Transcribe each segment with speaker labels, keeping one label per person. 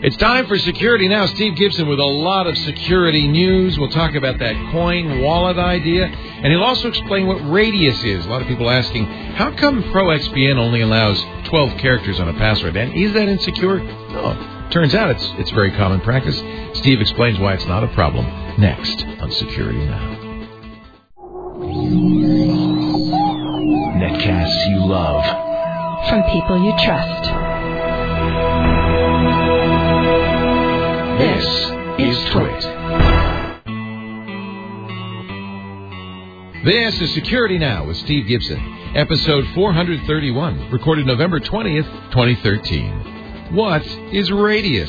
Speaker 1: It's time for Security Now. Steve Gibson with a lot of security news. We'll talk about that coin wallet idea, and he'll also explain what Radius is. A lot of people asking, how come ProXPN only allows 12 characters on a password? And is that insecure? No. Turns out it's very common practice. Steve explains why it's not a problem. Next on Security Now.
Speaker 2: Netcasts you love.
Speaker 3: From people you trust.
Speaker 2: This is Twit.
Speaker 1: This is Security Now with Steve Gibson, episode 431, recorded November 20th, 2013. What is Radius?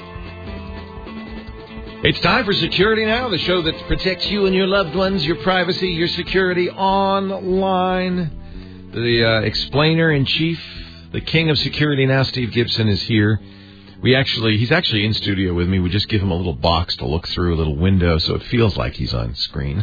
Speaker 1: It's time for Security Now, the show that protects you and your loved ones, your privacy, your security online. The explainer-in-chief, the king of Security Now, Steve Gibson, is here. He's actually in studio with me. We just give him a little box to look through, a little window, so it feels like he's on screen.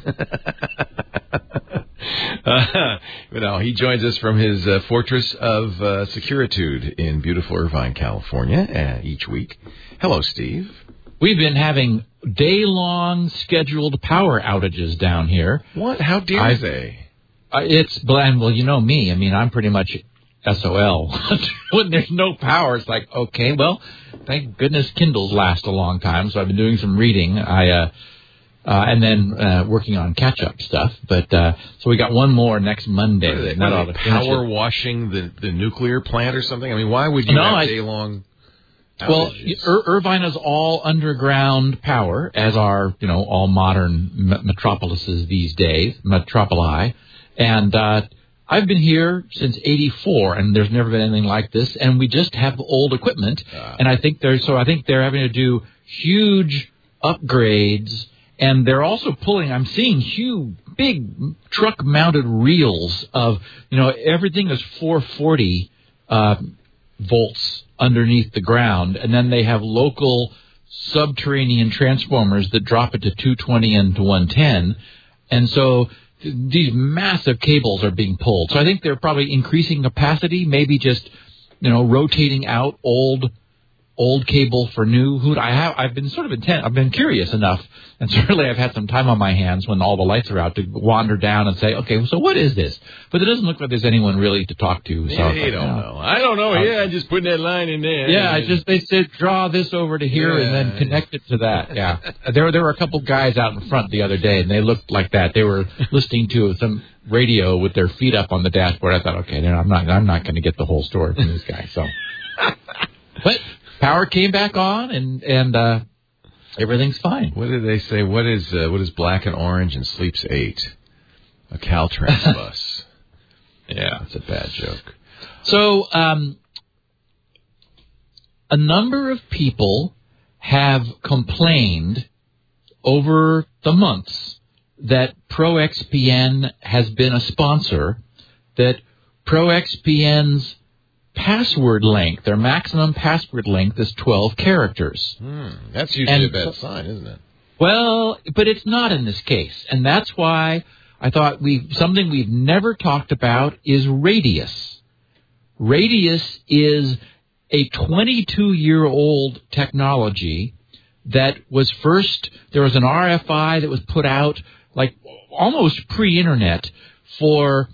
Speaker 1: He joins us from his fortress of Securitude in beautiful Irvine, California, each week. Hello, Steve.
Speaker 4: We've been having day-long scheduled power outages down here.
Speaker 1: What? How dare they?
Speaker 4: It's bland. Well, you know me. I mean, I'm pretty much SOL. When there's no power, it's like, okay, well, thank goodness Kindles last a long time. So I've been doing some reading. And then working on catch-up stuff. But so we got one more next Monday.
Speaker 1: Not power washing the nuclear plant or something? I mean, why would you have day-long outages?
Speaker 4: Well, Irvine is all underground power, as are, all modern metropolises these days, metropoli. And I've been here since '84, and there's never been anything like this. And we just have old equipment, and I think they're having to do huge upgrades, and they're also I'm seeing huge, big truck-mounted reels of, everything is 440 volts underneath the ground, and then they have local subterranean transformers that drop it to 220 and to 110, and so these massive cables are being pulled. So I think they're probably increasing capacity, maybe just, rotating out old cable for new. I've been sort of intent. I've been curious enough, and certainly I've had some time on my hands when all the lights are out to wander down and say, okay, so what is this? But it doesn't look like there's anyone really to talk to. So
Speaker 1: they don't know. I don't know. I'm just putting that line in there.
Speaker 4: Yeah, they said draw this over to here and then connect it to that. Yeah, there were a couple guys out in front the other day, and they looked like that. They were listening to some radio with their feet up on the dashboard. I thought, okay, I'm not going to get the whole story from this guy. So, but power came back on, and everything's fine.
Speaker 1: What did they say? What is black and orange and sleeps 8? A Caltrans bus.
Speaker 4: Yeah,
Speaker 1: that's a bad joke.
Speaker 4: So, a number of people have complained over the months that ProXPN has been a sponsor, that ProXPN's password length, their maximum password length, is 12 characters.
Speaker 1: That's usually a bad sign, isn't it?
Speaker 4: Well, but it's not in this case. And that's why I thought something we've never talked about is Radius. Radius is a 22-year-old technology that was there was an RFI that was put out like almost pre-internet for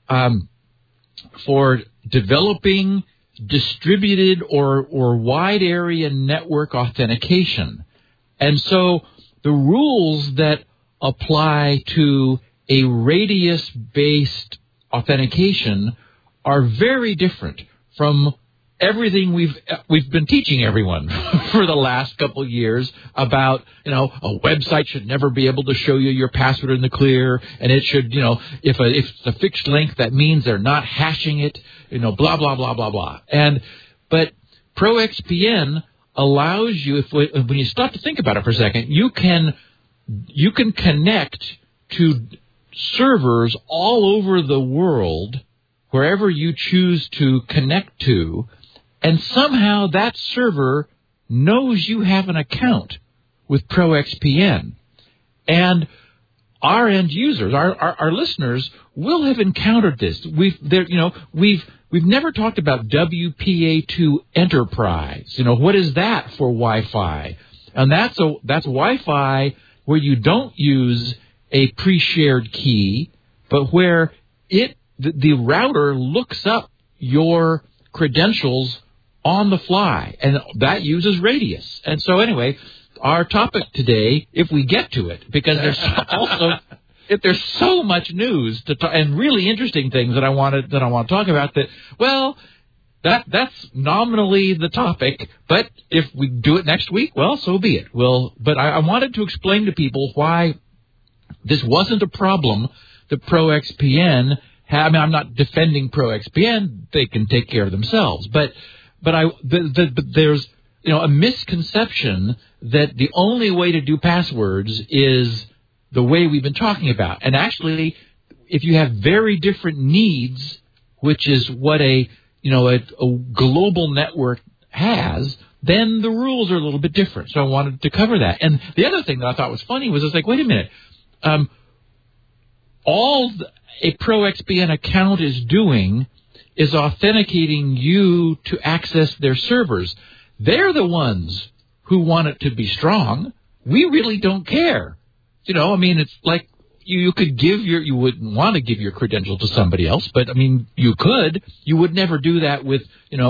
Speaker 4: developing distributed or wide area network authentication. And so the rules that apply to a Radius-based authentication are very different from everything we've been teaching everyone for the last couple of years about, a website should never be able to show you your password in the clear, and it should, if it's a fixed length, that means they're not hashing it, blah, blah, blah, blah, blah. But ProXPN allows you, when you stop to think about it for a second, you can connect to servers all over the world, wherever you choose to connect to, and somehow that server knows you have an account with ProXPN. And our end users, our listeners, will have encountered this. We've we've never talked about WPA2 Enterprise. What is that for Wi-Fi? And that's Wi-Fi where you don't use a pre-shared key, but where the router looks up your credentials on the fly, and that uses Radius. And so anyway, our topic today, if we get to it, because there's so much news to talk, and really interesting things that I want to talk about. That's nominally the topic, but if we do it next week, well, so be it. But I wanted to explain to people why this wasn't a problem that ProXPN had. I mean, I'm not defending ProXPN; they can take care of themselves. But there's a misconception that the only way to do passwords is the way we've been talking about. And actually, if you have very different needs, which is what a global network has, then the rules are a little bit different. So I wanted to cover that. And the other thing that I thought was funny was, I was like, wait a minute. All a ProXPN account is doing is authenticating you to access their servers. They're the ones who want it to be strong. We really don't care. It's like you could you wouldn't want to give your credential to somebody else, but you could. You would never do that with,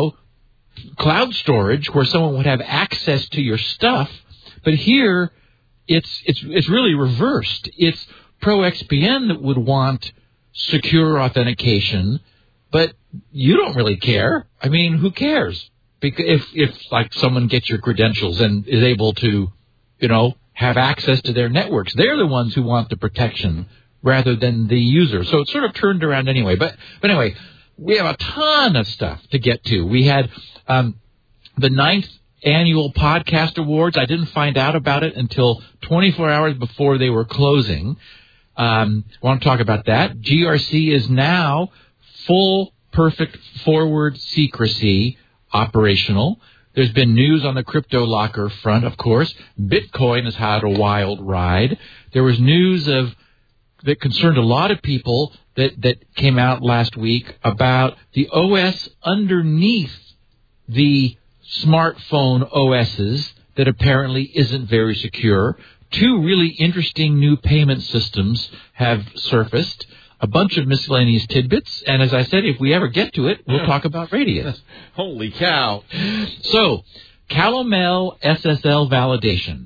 Speaker 4: cloud storage where someone would have access to your stuff. But here, it's really reversed. It's ProXPN that would want secure authentication, but you don't really care. Who cares? Because if like someone gets your credentials and is able to, have access to their networks, they're the ones who want the protection rather than the user. So it's sort of turned around anyway. But anyway, we have a ton of stuff to get to. We had the 9th annual podcast awards. I didn't find out about it until 24 hours before they were closing. I want to talk about that. GRC is now full, perfect forward secrecy operational. There's been news on the crypto locker front, of course. Bitcoin has had a wild ride. There was news that concerned a lot of people that came out last week about the OS underneath the smartphone OSs that apparently isn't very secure. 2 really interesting new payment systems have surfaced. A bunch of miscellaneous tidbits, and as I said, if we ever get to it, we'll talk about Radius.
Speaker 1: Holy cow.
Speaker 4: So, Calomel SSL validation.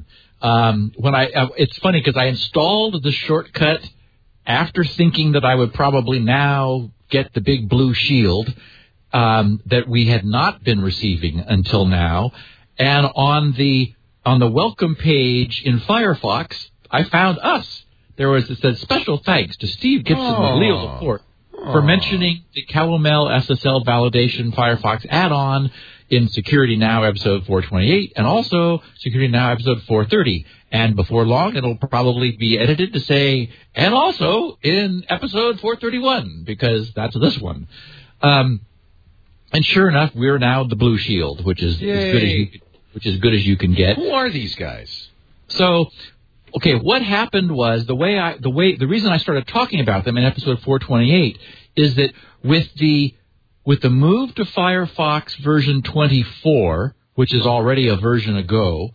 Speaker 4: It's funny because I installed the shortcut after thinking that I would probably now get the big blue shield that we had not been receiving until now. And on the welcome page in Firefox, I found us. It said, special thanks to Steve Gibson of Leo Laporte for mentioning the Calomel SSL validation Firefox add-on in Security Now episode 428 and also Security Now episode 430. And before long, it'll probably be edited to say, and also in episode 431, because that's this one. And sure enough, we're now the Blue Shield, which is as good as you can get.
Speaker 1: Who are these guys?
Speaker 4: So, okay, what happened was the reason I started talking about them in episode 428 is that with the move to Firefox version 24, which is already a version ago,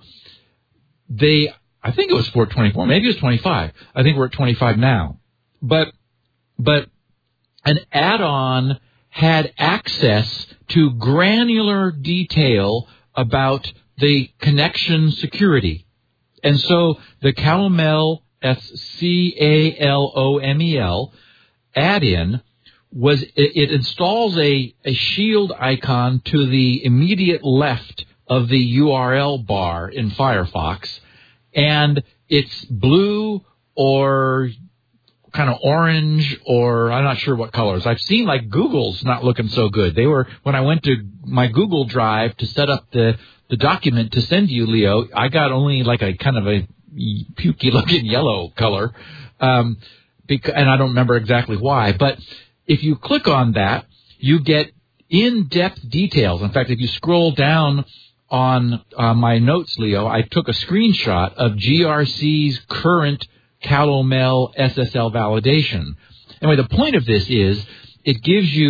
Speaker 4: I think it was 424, maybe it was 25. I think we're at 25 now. But an add-on had access to granular detail about the connection security. And so the Calomel, Calomel add-in it installs a shield icon to the immediate left of the URL bar in Firefox, and it's blue or kind of orange, or I'm not sure what colors. I've seen like Google's not looking so good. When I went to my Google Drive to set up the document to send you, Leo, I got only like a kind of a pukey looking yellow color, and I don't remember exactly why. But if you click on that, you get in-depth details. In fact, if you scroll down on my notes, Leo, I took a screenshot of GRC's current Calomel SSL validation. Anyway, the point of this is it gives you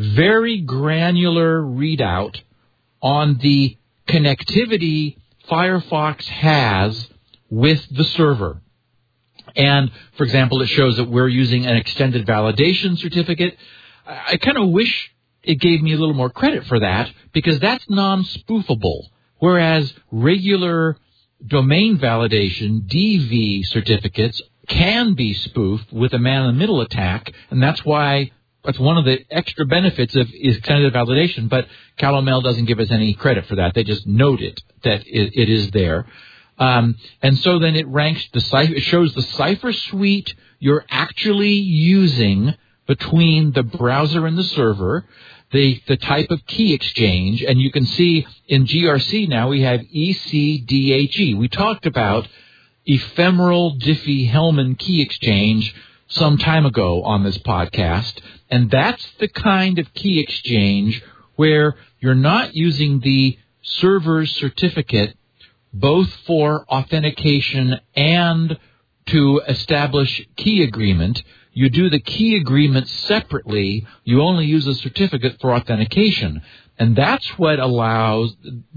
Speaker 4: very granular readout on the connectivity Firefox has with the server. And, for example, it shows that we're using an extended validation certificate. I kind of wish it gave me a little more credit for that, because that's non-spoofable, whereas regular domain validation, DV certificates, can be spoofed with a man-in-the-middle attack, and that's why that's one of the extra benefits of extended validation, but CalOML doesn't give us any credit for that. They just note it, that it is there. And so then it ranks it shows the cipher suite you're actually using between the browser and the server, the type of key exchange, and you can see in GRC now we have ECDHE. We talked about ephemeral Diffie-Hellman key exchange some time ago on this podcast, and that's the kind of key exchange where you're not using the server's certificate both for authentication and to establish key agreement. You do the key agreement separately. You only use a certificate for authentication. And that's what allows,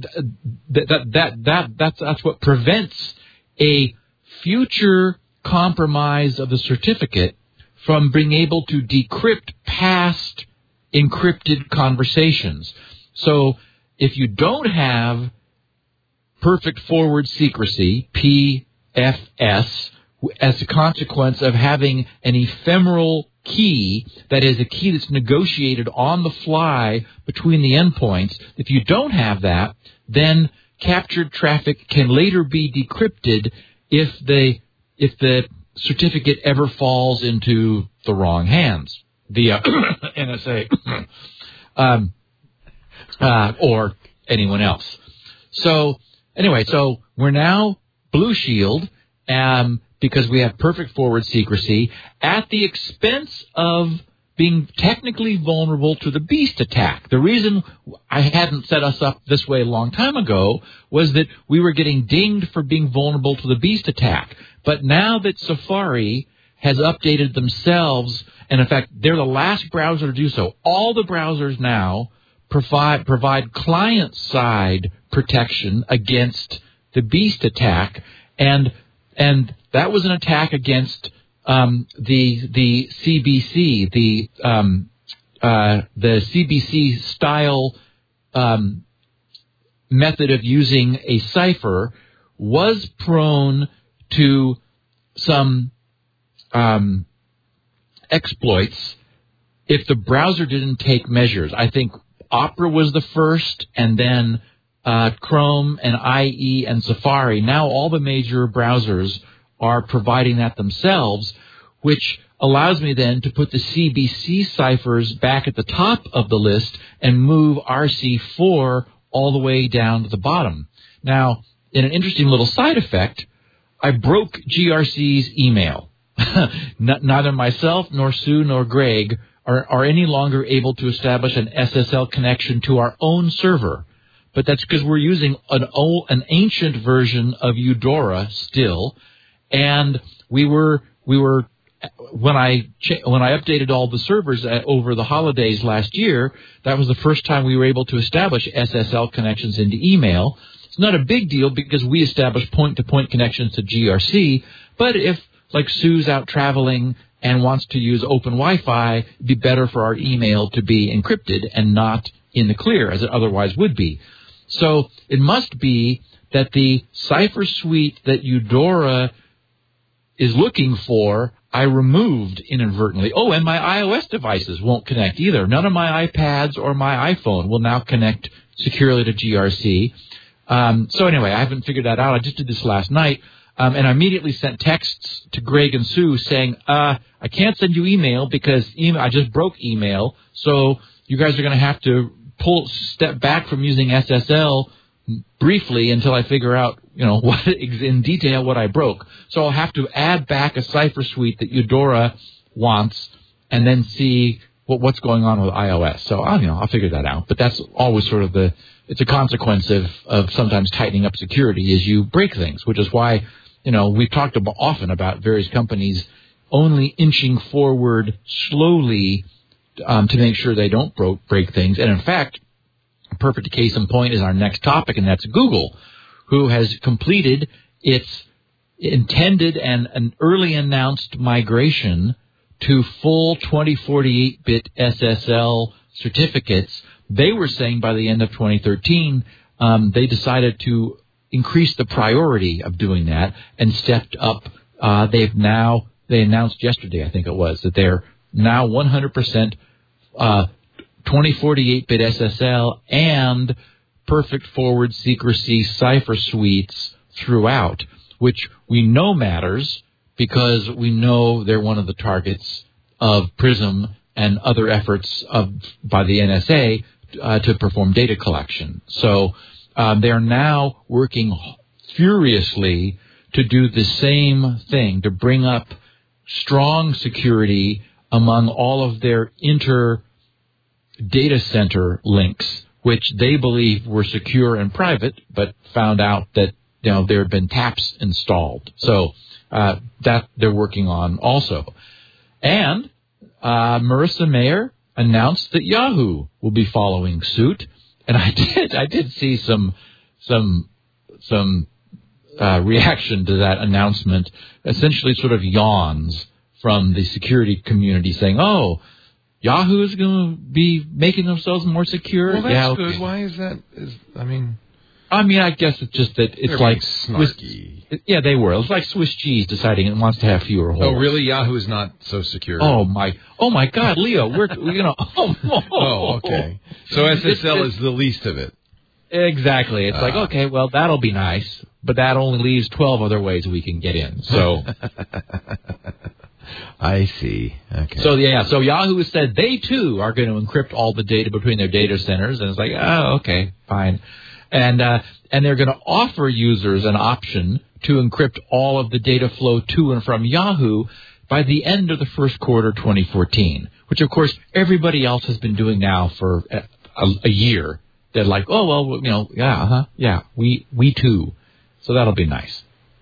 Speaker 4: that's what prevents a future compromise of the certificate from being able to decrypt past encrypted conversations. So if you don't have perfect forward secrecy, PFS, as a consequence of having an ephemeral key, that is a key that's negotiated on the fly between the endpoints, if you don't have that, then captured traffic can later be decrypted if the certificate ever falls into the wrong hands via NSA or anyone else. So anyway, so we're now Blue Shield because we have perfect forward secrecy at the expense of being technically vulnerable to the Beast attack. The reason I hadn't set us up this way a long time ago was that we were getting dinged for being vulnerable to the Beast attack. But now that Safari has updated themselves, and in fact, they're the last browser to do so, all the browsers now provide client-side protection against the Beast attack, and that was an attack against the CBC, the CBC style method of using a cipher was prone to some exploits if the browser didn't take measures. I think Opera was the first, and then Chrome and IE and Safari. Now all the major browsers are providing that themselves, which allows me then to put the CBC ciphers back at the top of the list and move RC4 all the way down to the bottom. Now, in an interesting little side effect, I broke GRC's email. Neither myself nor Sue nor Greg are any longer able to establish an SSL connection to our own server. But that's because we're using an ancient version of Eudora still, and we were when I updated all the servers over the holidays last year, that was the first time we were able to establish SSL connections into email. It's not a big deal because we established point-to-point connections to GRC, but if, like, Sue's out traveling and wants to use open Wi-Fi, it'd be better for our email to be encrypted and not in the clear, as it otherwise would be. So it must be that the cipher suite that Eudora is looking for, I removed inadvertently. Oh, and my iOS devices won't connect either. None of my iPads or my iPhone will now connect securely to GRC. So anyway, I haven't figured that out. I just did this last night. And I immediately sent texts to Greg and Sue saying, I can't send you email because I just broke email. So you guys are going to have to step back from using SSL briefly until I figure out, what in detail what I broke. So I'll have to add back a cipher suite that Eudora wants and then see what's going on with iOS. So I'll figure that out. But that's always sort of it's a consequence of sometimes tightening up security as you break things, which is why, we've talked often about various companies only inching forward slowly to make sure they don't break things. And in fact, a perfect case in point is our next topic, and that's Google, who has completed its intended and an early announced migration to full 2048-bit SSL certificates. They were saying by the end of 2013, they decided to increase the priority of doing that and stepped up. They announced yesterday, I think it was, that they're now 100% 2048-bit SSL and perfect forward secrecy cipher suites throughout, which we know matters because we know they're one of the targets of PRISM and other efforts by the NSA to perform data collection. So they are now working furiously to do the same thing, to bring up strong security among all of their inter-data center links, which they believe were secure and private, but found out that there had been taps installed. So that they're working on also. And Marissa Mayer announced that Yahoo will be following suit, and I did see some reaction to that announcement, essentially sort of yawns from the security community saying, "Oh, Yahoo is going to be making themselves more secure."
Speaker 1: Well, that's
Speaker 4: yeah,
Speaker 1: good. Why is that?
Speaker 4: I guess it's just that it's like
Speaker 1: snarky.
Speaker 4: Yeah, they were. It's like Swiss cheese deciding it wants to have fewer holes.
Speaker 1: Oh, really? Yahoo is not so secure.
Speaker 4: Oh my God, Leo, we're
Speaker 1: Oh, okay. So SSL is the least of it.
Speaker 4: Exactly. It's like, okay, well, that'll be nice, but that only leaves 12 other ways we can get in. So
Speaker 1: I see. Okay.
Speaker 4: So Yahoo has said they too are going to encrypt all the data between their data centers, and it's like, oh, okay, fine. And they're going to offer users an option to encrypt all of the data flow to and from Yahoo by the end of the first quarter 2014, which, of course, everybody else has been doing now for a year. They're like, oh, well, we too. So that'll be nice.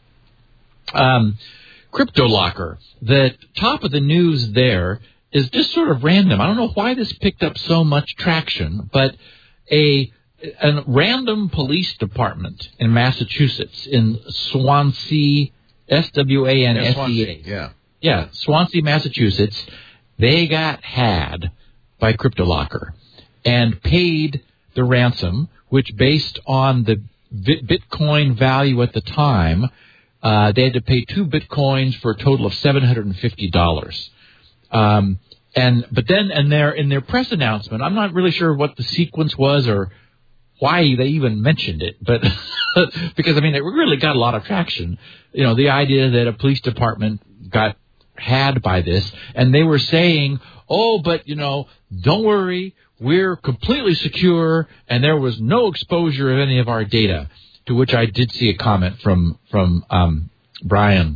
Speaker 4: CryptoLocker. The top of the news there is just sort of random. I don't know why this picked up so much traction, but a random police department in Massachusetts, in Swansea, Swansea. Yeah, Swansea, Massachusetts, they got had by CryptoLocker and paid the ransom, which based on the Bitcoin value at the time, they had to pay 2 Bitcoins for a total of $750. But then in their press announcement, I'm not really sure what the sequence was or why they even mentioned it, but because it really got a lot of traction. The idea that a police department got had by this, and they were saying, "Oh, but don't worry, we're completely secure, and there was no exposure of any of our data." To which I did see a comment from Brian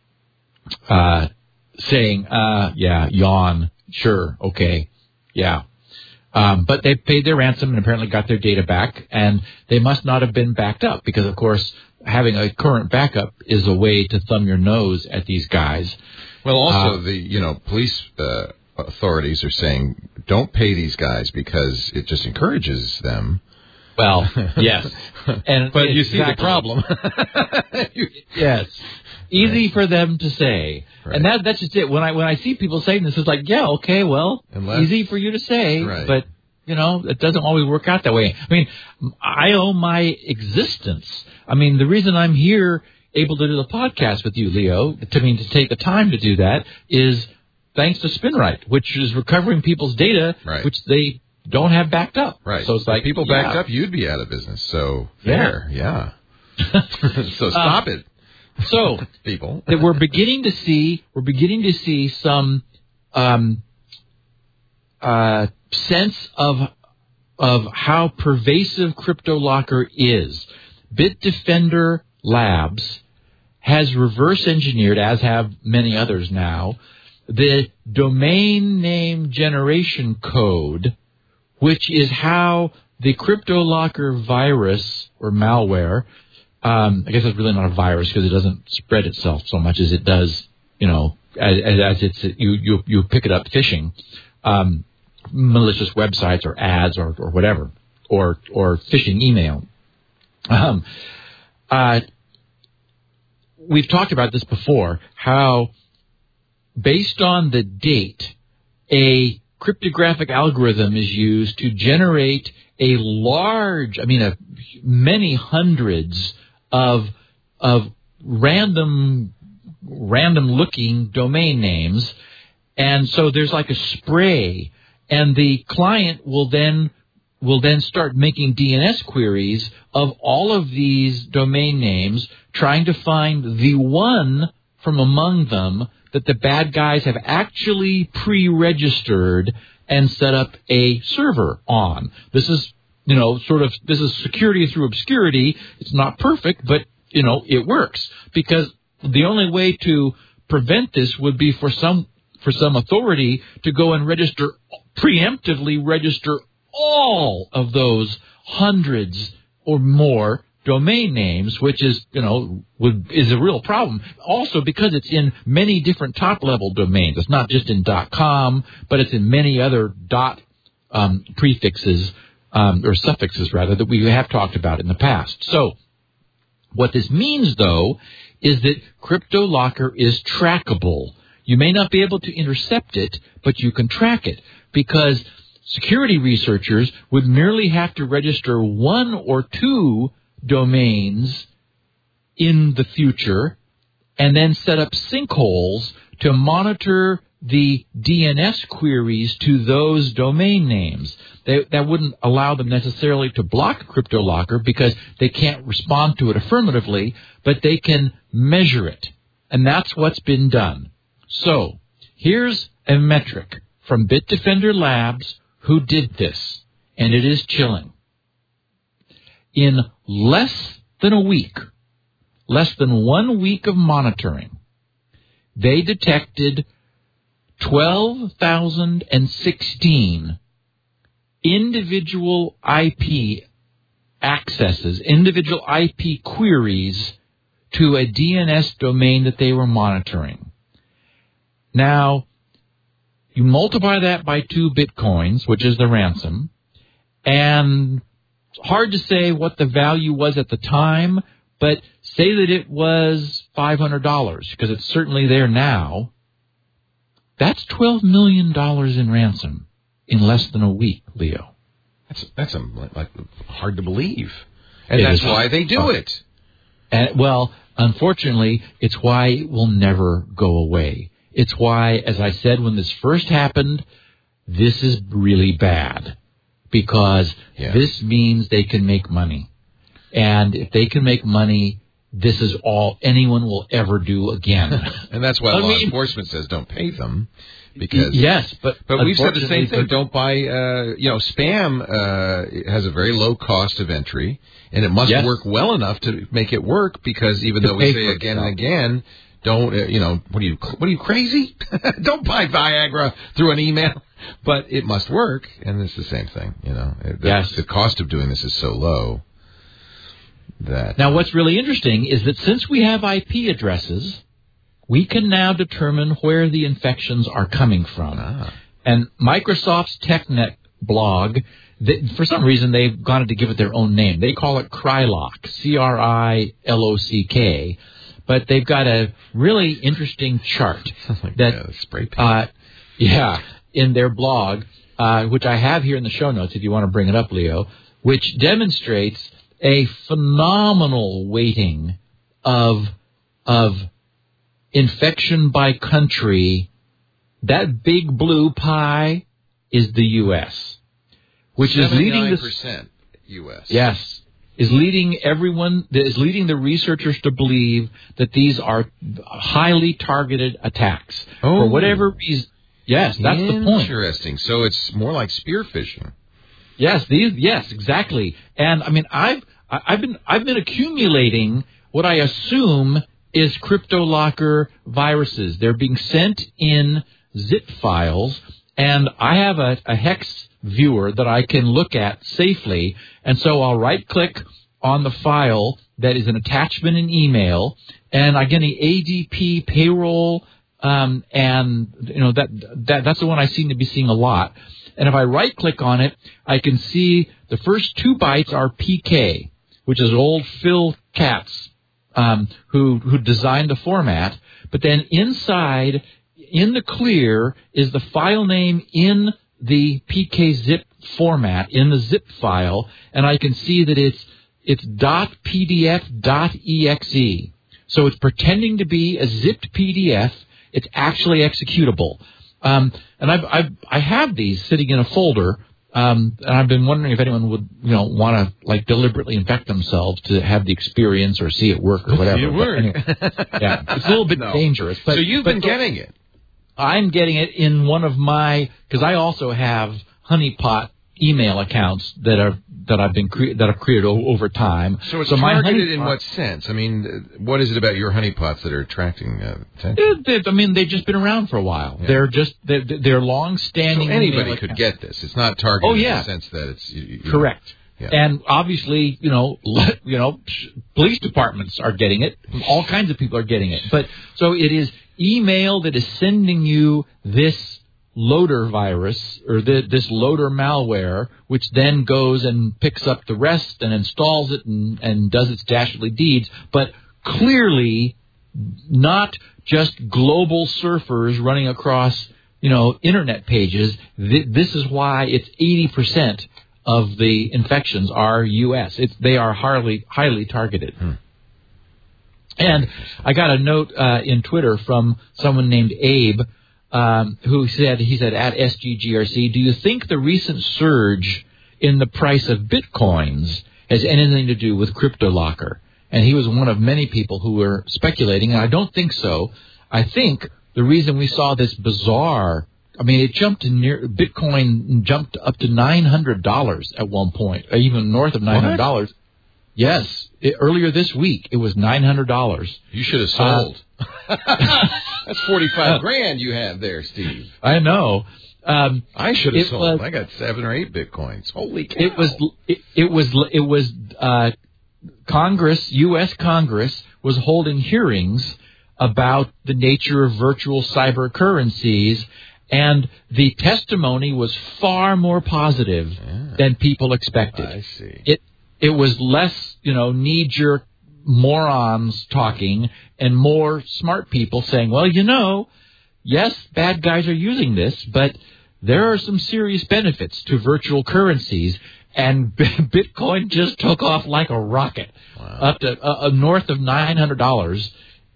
Speaker 4: saying, yawn, sure, okay, yeah. But they paid their ransom and apparently got their data back, and they must not have been backed up because, of course, having a current backup is a way to thumb your nose at these guys.
Speaker 1: Well, also, the police authorities are saying, don't pay these guys because it just encourages them.
Speaker 4: Well, yes.
Speaker 1: But you see the problem.
Speaker 4: Yes. Easy for them to say.
Speaker 1: Right.
Speaker 4: And that's just it. When I see people saying this, it's like, yeah, okay, well, easy for you to say,
Speaker 1: right.
Speaker 4: But, it doesn't always work out that way. I owe my existence. The reason I'm here able to do the podcast with you, Leo, to take the time to do that is thanks to SpinRite, which is recovering people's data,
Speaker 1: right.
Speaker 4: which they don't have backed up.
Speaker 1: Right.
Speaker 4: So it's like,
Speaker 1: if people backed up, you'd be out of business. So fair, yeah. So stop it.
Speaker 4: So
Speaker 1: people,
Speaker 4: that we're beginning to see some sense of how pervasive CryptoLocker is. Bitdefender Labs has reverse engineered, as have many others now, the domain name generation code, which is how the CryptoLocker virus or malware, I guess it's really not a virus because it doesn't spread itself so much as it does, as it's you pick it up phishing. malicious websites or ads or whatever, or phishing email. We've talked about this before, how based on the date, a cryptographic algorithm is used to generate a large, many hundreds of random looking domain names. And so there's like a spray, and the client will then start making DNS queries of all of these domain names, trying to find the one from among them that the bad guys have actually pre-registered and set up a server on. This is, this is security through obscurity. It's not perfect, but, it works, because the only way to prevent this would be for some authority to go and preemptively register all of those hundreds or more domain names, which is, is a real problem. Also because it's in many different top-level domains. It's not just in .com, but it's in many other prefixes, or suffixes, rather, that we have talked about in the past. So what this means, though, is that CryptoLocker is trackable. You may not be able to intercept it, but you can track it, because security researchers would merely have to register one or two domains in the future and then set up sinkholes to monitor the DNS queries to those domain names. That wouldn't allow them necessarily to block CryptoLocker, because they can't respond to it affirmatively, but they can measure it. And that's what's been done. So here's a metric from Bitdefender Labs who did this, and it is chilling. In less than 1 week of monitoring, they detected 12,016 individual IP accesses, individual IP queries to a DNS domain that they were monitoring. Now, you multiply that by 2 Bitcoins, which is the ransom, and it's hard to say what the value was at the time, but say that it was $500, because it's certainly there now. That's $12 million in ransom in less than a week, Leo.
Speaker 1: That's hard to believe. And that's why they do it.
Speaker 4: And, well, unfortunately, it's why it will never go away. It's why, as I said when this first happened, this is really bad, because this means they can make money. And if they can make money, this is all anyone will ever do again.
Speaker 1: And that's why law enforcement says don't pay them. Because
Speaker 4: yes, but
Speaker 1: we've said the same thing. Don't buy. Spam has a very low cost of entry, and it must work well enough to make it work. Because even though we say again and again, don't what are you crazy? Don't buy Viagra through an email. But it must work, and it's the same thing. The cost of doing this is so low that.
Speaker 4: Now, what's really interesting is that since we have IP addresses, we can now determine where the infections are coming from. And Microsoft's TechNet blog, for some reason, they've gone to give it their own name. They call it Krylock, Krilock. But they've got a really interesting chart
Speaker 1: spray paint.
Speaker 4: In their blog, which I have here in the show notes if you want to bring it up, Leo, which demonstrates a phenomenal weighting of infection by country. That big blue pie is the U.S., which is leading the
Speaker 1: U.S.
Speaker 4: Yes, is leading the researchers to believe that these are highly targeted attacks for whatever reason. Yes, that's the point.
Speaker 1: Interesting. So it's more like spear phishing.
Speaker 4: Yes, exactly. And I mean, I've been accumulating what I assume is CryptoLocker viruses. They're being sent in zip files, and I have a hex viewer that I can look at safely. And so I'll right-click on the file that is an attachment in email, and I get the ADP payroll, and that's the one I seem to be seeing a lot. And if I right-click on it, I can see the first 2 bytes are PK, which is old Phil Katz, who designed the format. But then inside, in the clear, is the file name in the PKZip format, in the zip file, and I can see that it's .pdf.exe. So it's pretending to be a zipped PDF. It's actually executable. And I have these sitting in a folder. And I've been wondering if anyone would, want to deliberately infect themselves to have the experience or see it work or whatever.
Speaker 1: See it work.
Speaker 4: Anyway, yeah, it's a little bit dangerous. But,
Speaker 1: so you've been getting it.
Speaker 4: I'm getting it in one of my, because I also have honeypot email accounts that I've created over time.
Speaker 1: So it's targeted in what sense? I mean, what is it about your honeypots that are attracting attention?
Speaker 4: They've just been around for a while. Yeah. They're long-standing.
Speaker 1: So anybody could get this. It's not targeted in the sense that it's
Speaker 4: correct. Yeah. And obviously, police departments are getting it. All kinds of people are getting it. But so it is email that is sending you this loader virus or this loader malware, which then goes and picks up the rest and installs it and does its dastardly deeds, but clearly not just global surfers running across, internet pages. This is why it's 80% of the infections are U.S. They are highly targeted. And I got a note in Twitter from someone named Abe, who said at SGGRC, do you think the recent surge in the price of bitcoins has anything to do with CryptoLocker? And he was one of many people who were speculating, and I don't think so. I think the reason we saw this bizarre, Bitcoin jumped up to $900 at one point, even north of $900. What? Yes. Earlier this week, it was $900.
Speaker 1: You should have sold. That's $45,000 you had there, Steve.
Speaker 4: I know.
Speaker 1: I should have sold. I got 7 or 8 bitcoins. Holy cow!
Speaker 4: It was Congress, U.S. Congress was holding hearings about the nature of virtual cyber currencies, and the testimony was far more positive than people expected.
Speaker 1: I see.
Speaker 4: It was less, knee-jerk morons talking and more smart people saying, well, yes, bad guys are using this, but there are some serious benefits to virtual currencies, and Bitcoin just took off like a rocket, up to north of $900,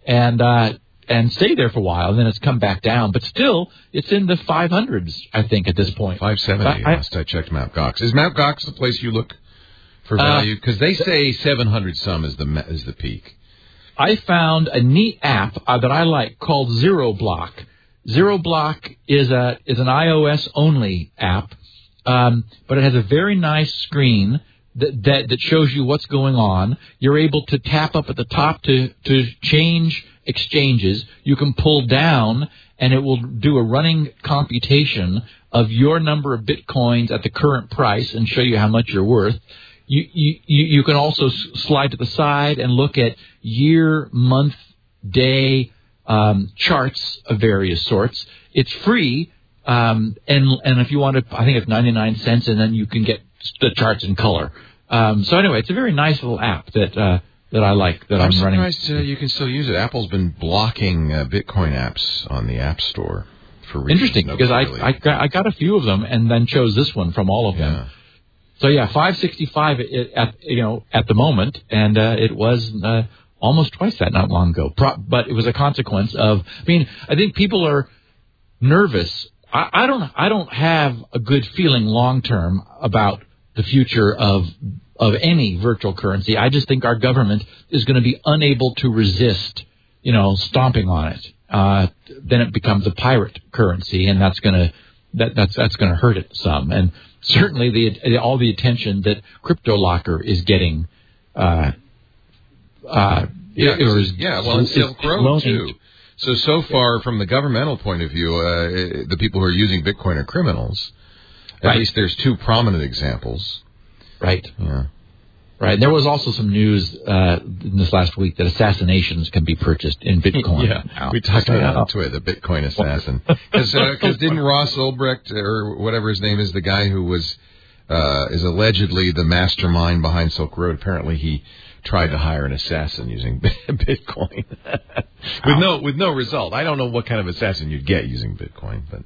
Speaker 4: and stayed there for a while, and then it's come back down. But still, it's in the 500s, I think, at this point.
Speaker 1: 570, I checked Mt. Gox. Is Mt. Gox the place you look for value? Because they say 700 some is the peak.
Speaker 4: I found a neat app that I like called ZeroBlock. ZeroBlock is an iOS only app, but it has a very nice screen that shows you what's going on. You're able to tap up at the top to change exchanges. You can pull down, and it will do a running computation of your number of bitcoins at the current price and show you how much you're worth. You can also slide to the side and look at year, month, day charts of various sorts. It's free, and if you want to, I think it's 99 cents, and then you can get the charts in color. So anyway, it's a very nice little app that I like, that I'm running.
Speaker 1: I'm surprised you can still use it. Apple's been blocking Bitcoin apps on the App Store for reasons.
Speaker 4: Interesting, because I got a few of them and then chose this one from all of them. So yeah, 565 at the moment, and it was almost twice that not long ago. But it was a consequence of. I think people are nervous. I don't have a good feeling long term about the future of any virtual currency. I just think our government is going to be unable to resist, stomping on it. Then it becomes a pirate currency, and that's going to hurt it some. And certainly all the attention that CryptoLocker is getting. And
Speaker 1: Silk Road too. So far from the governmental point of view, the people who are using Bitcoin are criminals. At least there's 2 prominent examples.
Speaker 4: Right.
Speaker 1: Yeah.
Speaker 4: Right. There was also some news in this last week that assassinations can be purchased in Bitcoin.
Speaker 1: Yeah, we talked about it on Twitter, the Bitcoin assassin. Because didn't Ross Ulbricht, or whatever his name is, the guy who was is allegedly the mastermind behind Silk Road, apparently he tried to hire an assassin using Bitcoin with no result. I don't know what kind of assassin you'd get using Bitcoin, but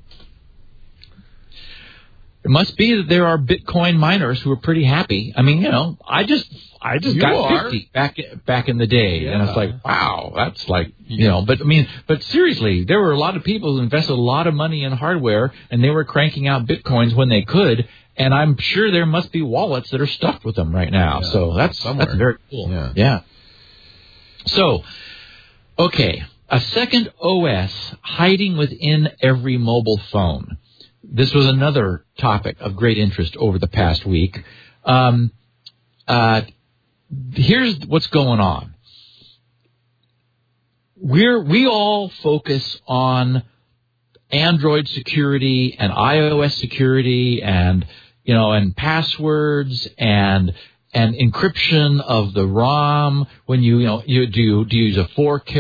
Speaker 4: it must be that there are Bitcoin miners who are pretty happy. I mean, I just got 50 back in the day, and it's like, wow, that's like, but seriously, there were a lot of people who invested a lot of money in hardware, and they were cranking out Bitcoins when they could, and I'm sure there must be wallets that are stuffed with them right now. Yeah, so that's very cool. Yeah. So, okay, a second OS hiding within every mobile phone. This was another topic of great interest over the past week. Here's what's going on. We all focus on Android security and iOS security and passwords and encryption of the ROM when you use a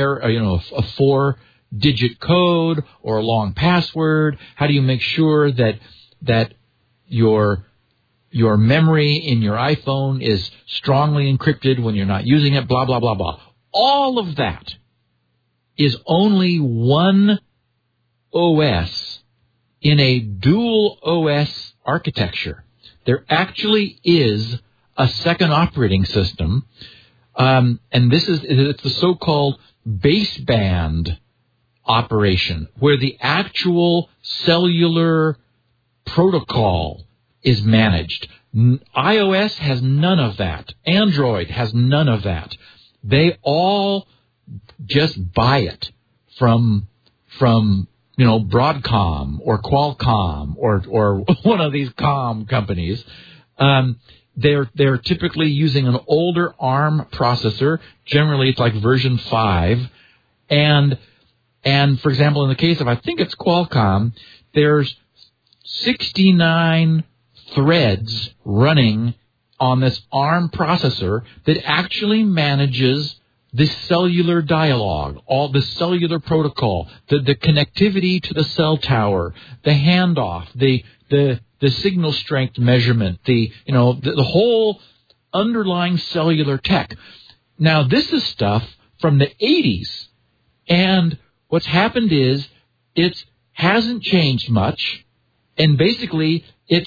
Speaker 4: 4-digit code or a long password. How do you make sure that your memory in your iPhone is strongly encrypted when you're not using it? Blah blah blah blah. All of that is only one OS in a dual OS architecture. There actually is a second operating system, and it's the so-called baseband operation, where the actual cellular protocol is managed. iOS has none of that. Android has none of that. They all just buy it from Broadcom or Qualcomm or one of these comm companies. They're typically using an older ARM processor. Generally, it's like version 5. And for example, in the case of, I think it's Qualcomm, there's 69 threads running on this ARM processor that actually manages the cellular dialogue, all the cellular protocol, the connectivity to the cell tower, the handoff, the signal strength measurement, the whole underlying cellular tech. Now, this is stuff from the 80s, and what's happened is it hasn't changed much, and basically it's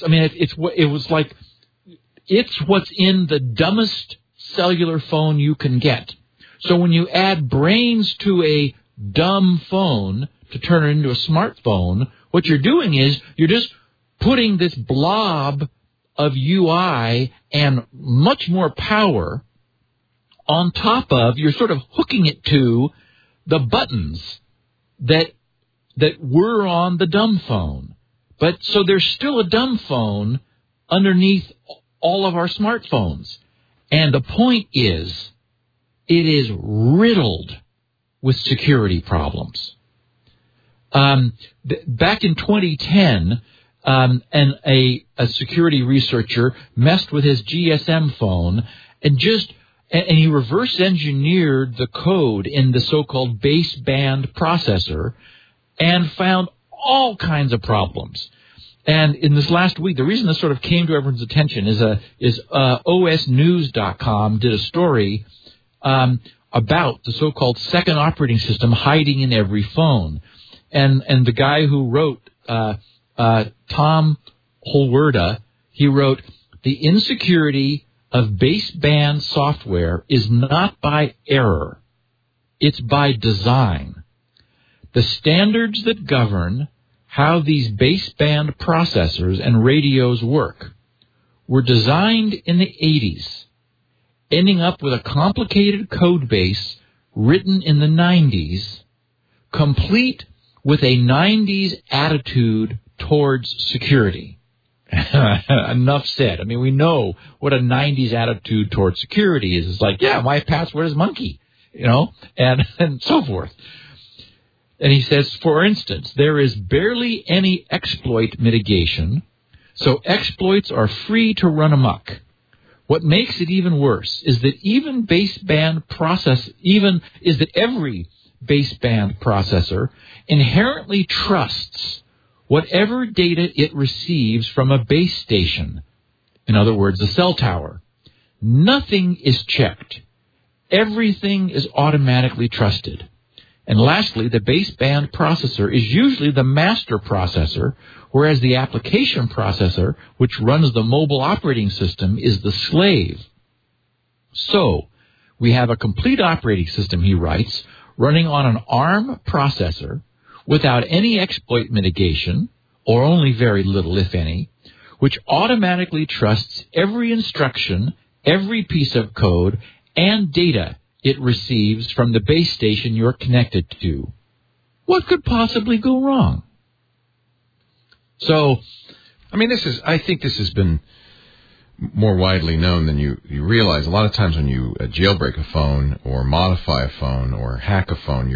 Speaker 4: what's in the dumbest cellular phone you can get. So when you add brains to a dumb phone to turn it into a smartphone, what you're doing is you're just putting this blob of UI and much more power on top of, you're sort of hooking it to the buttons that were on the dumb phone. But so there's still a dumb phone underneath all of our smartphones. And the point is, it is riddled with security problems. Back in 2010, and a security researcher messed with his GSM phone and he reverse engineered the code in the so-called baseband processor and found all kinds of problems. And in this last week, the reason this sort of came to everyone's attention is OSnews.com did a story about the so-called second operating system hiding in every phone. And the guy who wrote, Tom Holwerda, he wrote, the insecurity of baseband software is not by error. It's by design. The standards that govern how these baseband processors and radios work were designed in the 80s, ending up with a complicated code base written in the 90s, complete with a 90s attitude towards security. Enough said. I mean, we know what a 90s attitude towards security is. It's like, yeah, my password is monkey, and so forth. And he says, for instance, there is barely any exploit mitigation, so exploits are free to run amok. what makes it even worse is that every baseband processor inherently trusts whatever data it receives from a base station. In other words, a cell tower. Nothing is checked. Everything is automatically trusted. And lastly, the baseband processor is usually the master processor, whereas the application processor, which runs the mobile operating system, is the slave. So, we have a complete operating system, he writes, running on an ARM processor without any exploit mitigation, or only very little, if any, which automatically trusts every instruction, every piece of code, and data it receives from the base station you're connected to. What could possibly go wrong? So,
Speaker 1: I think this has been more widely known than you realize. A lot of times when you jailbreak a phone or modify a phone or hack a phone,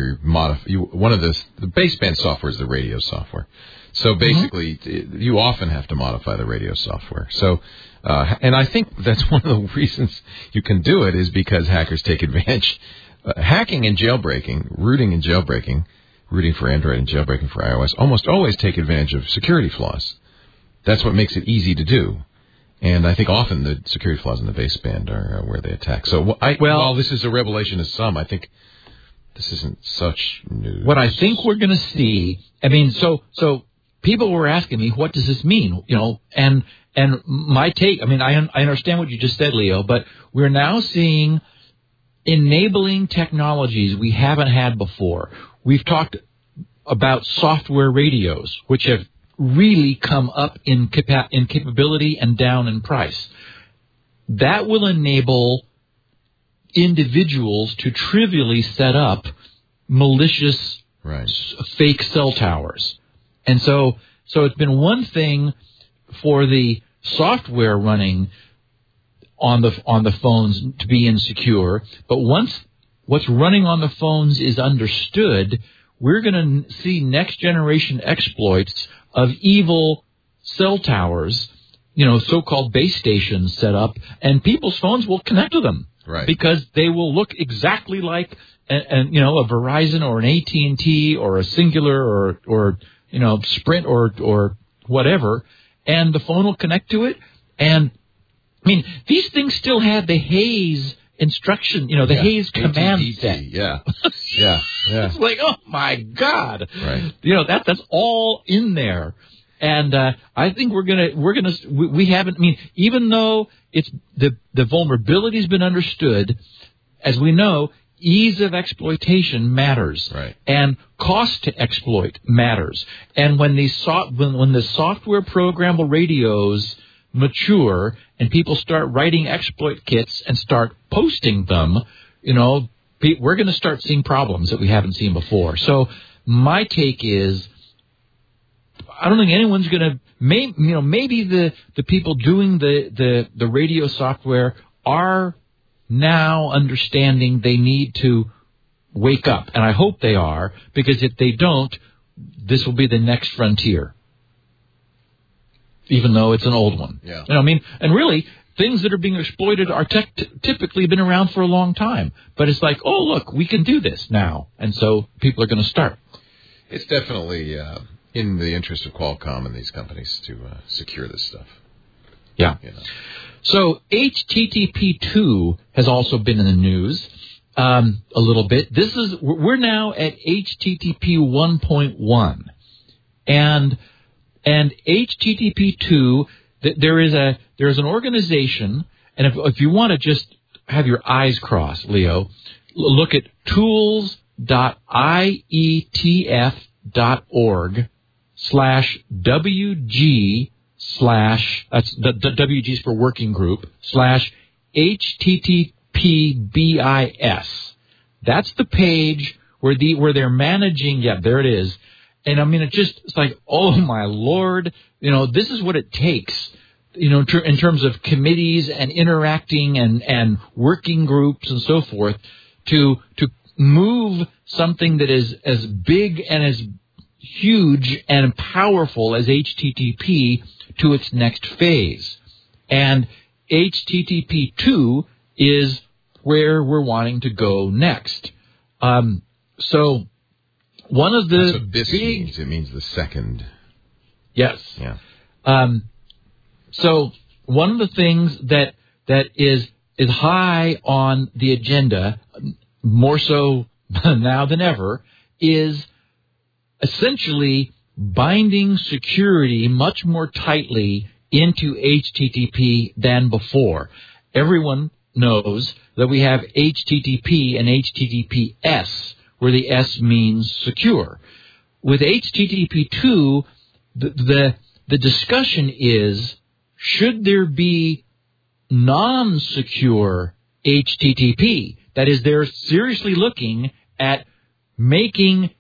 Speaker 1: the baseband software is the radio software. So basically, you often have to modify the radio software. So, and I think that's one of the reasons you can do it is because hackers take advantage. Hacking and jailbreaking, rooting for Android and jailbreaking for iOS, almost always take advantage of security flaws. That's what makes it easy to do. And I think often the security flaws in the baseband are where they attack. So while this is a revelation to some, I think this isn't such news.
Speaker 4: What I think we're going to see, so people were asking me, what does this mean? And my take, I understand what you just said, Leo, but we're now seeing enabling technologies we haven't had before. We've talked about software radios, which have really come up in capability and down in price. That will enable individuals to trivially set up malicious fake cell towers. And so it's been one thing for the software running on the phones to be insecure, but once what's running on the phones is understood, we're going to see next generation exploits of evil cell towers, so-called base stations set up, and people's phones will connect to them.
Speaker 1: Right.
Speaker 4: Because they will look exactly like a Verizon or an AT&T or a Singular or Sprint or whatever, and the phone will connect to it. And these things still have the Hayes instruction, the Hayes command set.
Speaker 1: Yeah.
Speaker 4: It's like, oh my God.
Speaker 1: Right.
Speaker 4: That's all in there. And I think we haven't, even though it's the vulnerability's been understood, as we know, ease of exploitation matters.
Speaker 1: Right.
Speaker 4: And cost to exploit matters. And when the software programmable radios mature and people start writing exploit kits and start posting them, we're going to start seeing problems that we haven't seen before. So my take is, I don't think anyone's going to, maybe the people doing the radio software are now understanding they need to wake up. And I hope they are, because if they don't, this will be the next frontier. Even though it's an old one.
Speaker 1: Yeah.
Speaker 4: And really, things that are being exploited are typically been around for a long time. But it's like, oh, look, we can do this now. And so people are going to start.
Speaker 1: It's definitely in the interest of Qualcomm and these companies to secure this stuff.
Speaker 4: Yeah. So HTTP2 has also been in the news a little bit. We're now at HTTP 1.1. And HTTP2, there's an organization, and if you want to just have your eyes crossed, Leo, look at tools.ietf.org/WG/ that's the WG's for working group /HTTPBIS. That's the page where they're managing. Yeah, there it is. And it's like, oh my Lord, this is what it takes, in terms of committees and interacting and working groups and so forth to move something that is as big and as huge and powerful as HTTP to its next phase. And HTTP2 is where we're wanting to go next. So one of the
Speaker 1: That's what BIS means. It means the second.
Speaker 4: Yes.
Speaker 1: Yeah.
Speaker 4: So one of the things that is high on the agenda, more so now than ever, is essentially binding security much more tightly into HTTP than before. Everyone knows that we have HTTP and HTTPS, where the S means secure. With HTTP2, the discussion is, should there be non-secure HTTP? That is, they're seriously looking at making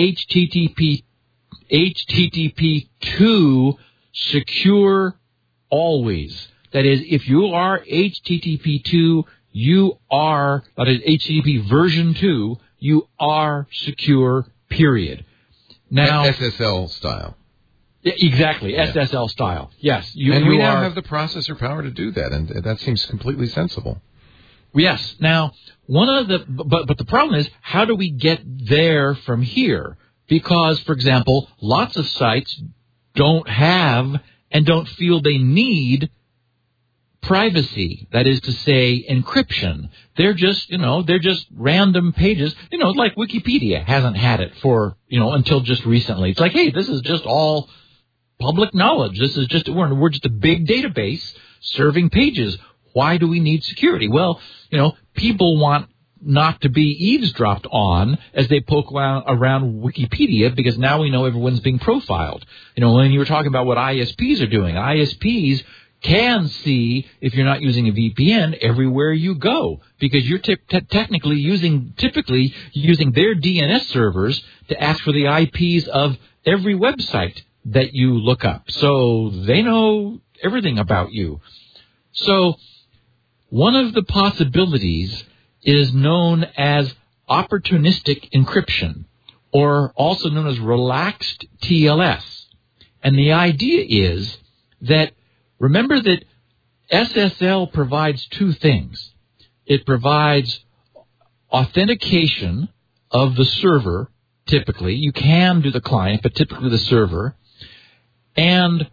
Speaker 4: HTTP2 secure always. That is, if you are HTTP2, that is HTTP version 2, you are secure, period. Now,
Speaker 1: SSL style.
Speaker 4: Yeah, exactly,
Speaker 1: yeah.
Speaker 4: SSL style. Yes.
Speaker 1: We now have the processor power to do that, and that seems completely sensible.
Speaker 4: Yes. Now, but the problem is, how do we get there from here? Because, for example, lots of sites don't have and don't feel they need privacy. That is to say, encryption. They're just random pages. Like Wikipedia hasn't had it for, until just recently. It's like, hey, this is just all public knowledge. This is just, we're just a big database serving pages. Why do we need security? Well, people want not to be eavesdropped on as they poke around Wikipedia, because now we know everyone's being profiled. When you were talking about what ISPs are doing, ISPs can see, if you're not using a VPN, everywhere you go, because you're typically using their DNS servers to ask for the IPs of every website that you look up. So they know everything about you. So one of the possibilities is known as opportunistic encryption, or also known as relaxed TLS. And the idea is that, remember that SSL provides two things. It provides authentication of the server, typically. You can do the client, but typically the server. And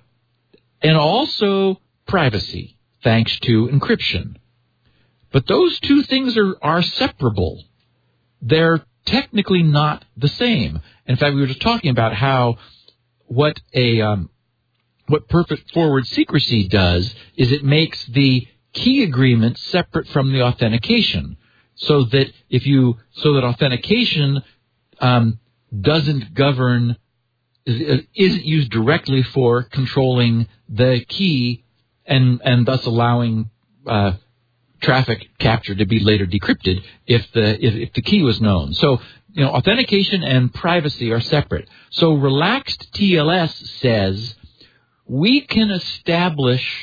Speaker 4: also privacy, thanks to encryption. But those two things are separable. They're technically not the same. In fact, we were just talking about how what perfect forward secrecy does is it makes the key agreement separate from the authentication, so that authentication doesn't govern, isn't used directly for controlling the key and thus allowing traffic capture to be later decrypted if the key was known. So, authentication and privacy are separate. So relaxed TLS says we can establish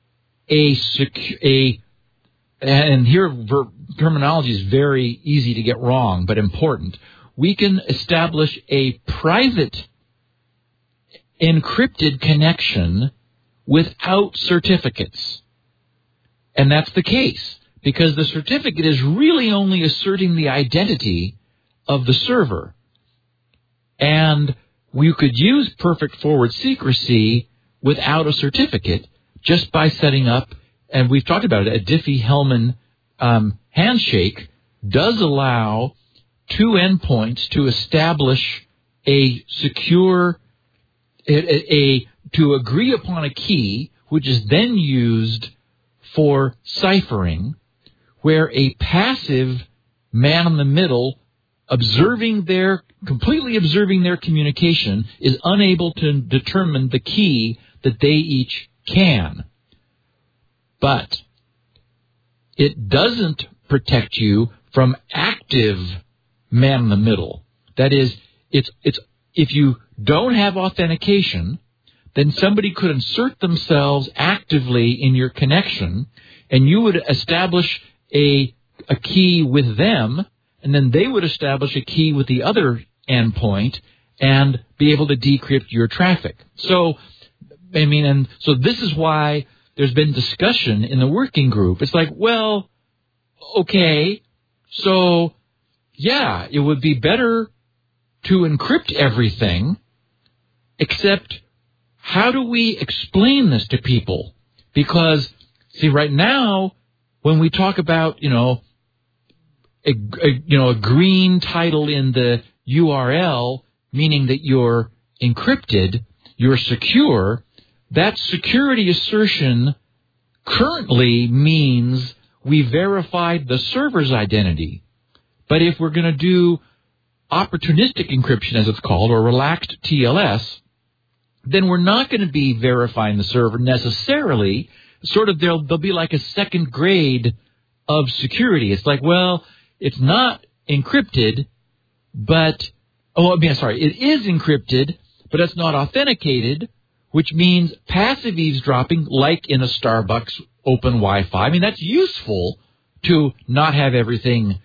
Speaker 4: and here terminology is very easy to get wrong, but important. We can establish a private encrypted connection without certificates. And that's the case, because the certificate is really only asserting the identity of the server. And we could use perfect forward secrecy without a certificate just by setting up, and we've talked about it, a Diffie-Hellman handshake does allow two endpoints to establish a secure, to agree upon a key, which is then used for ciphering, where a passive man in the middle completely observing their communication is unable to determine the key that they each can. But it doesn't protect you from active man in the middle. That is, it's if you don't have authentication, then somebody could insert themselves actively in your connection, and you would establish a key with them, and then they would establish a key with the other endpoint and be able to decrypt your traffic. So, so this is why there's been discussion in the working group. It's like, well, okay, so, yeah, it would be better to encrypt everything, except how do we explain this to people? Because, see, right now, when we talk about, a green title in the URL, meaning that you're encrypted, you're secure, that security assertion currently means we verified the server's identity. But if we're going to do opportunistic encryption, as it's called, or relaxed TLS, then we're not going to be verifying the server necessarily. Sort of there'll be like a second grade of security. It's like, well, it's not encrypted, but, it is encrypted, but it's not authenticated, which means passive eavesdropping, like in a Starbucks open Wi-Fi. I mean, that's useful to not have everything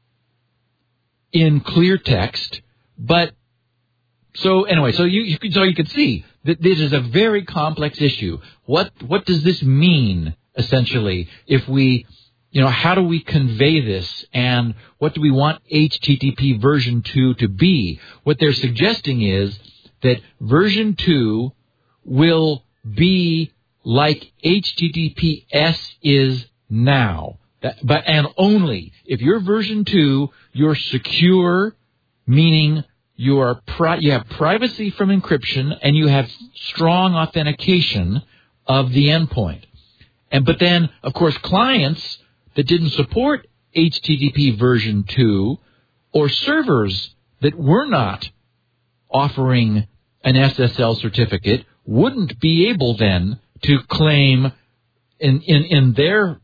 Speaker 4: in clear text, but so you can see that this is a very complex issue. What does this mean essentially? If we, how do we convey this, and what do we want HTTP version 2 to be? What they're suggesting is that version 2 will be like HTTPS is now. And only if you're version 2, you're secure, meaning you have privacy from encryption and you have strong authentication of the endpoint. But then, of course, clients that didn't support HTTP version 2 or servers that were not offering an SSL certificate wouldn't be able then to claim in their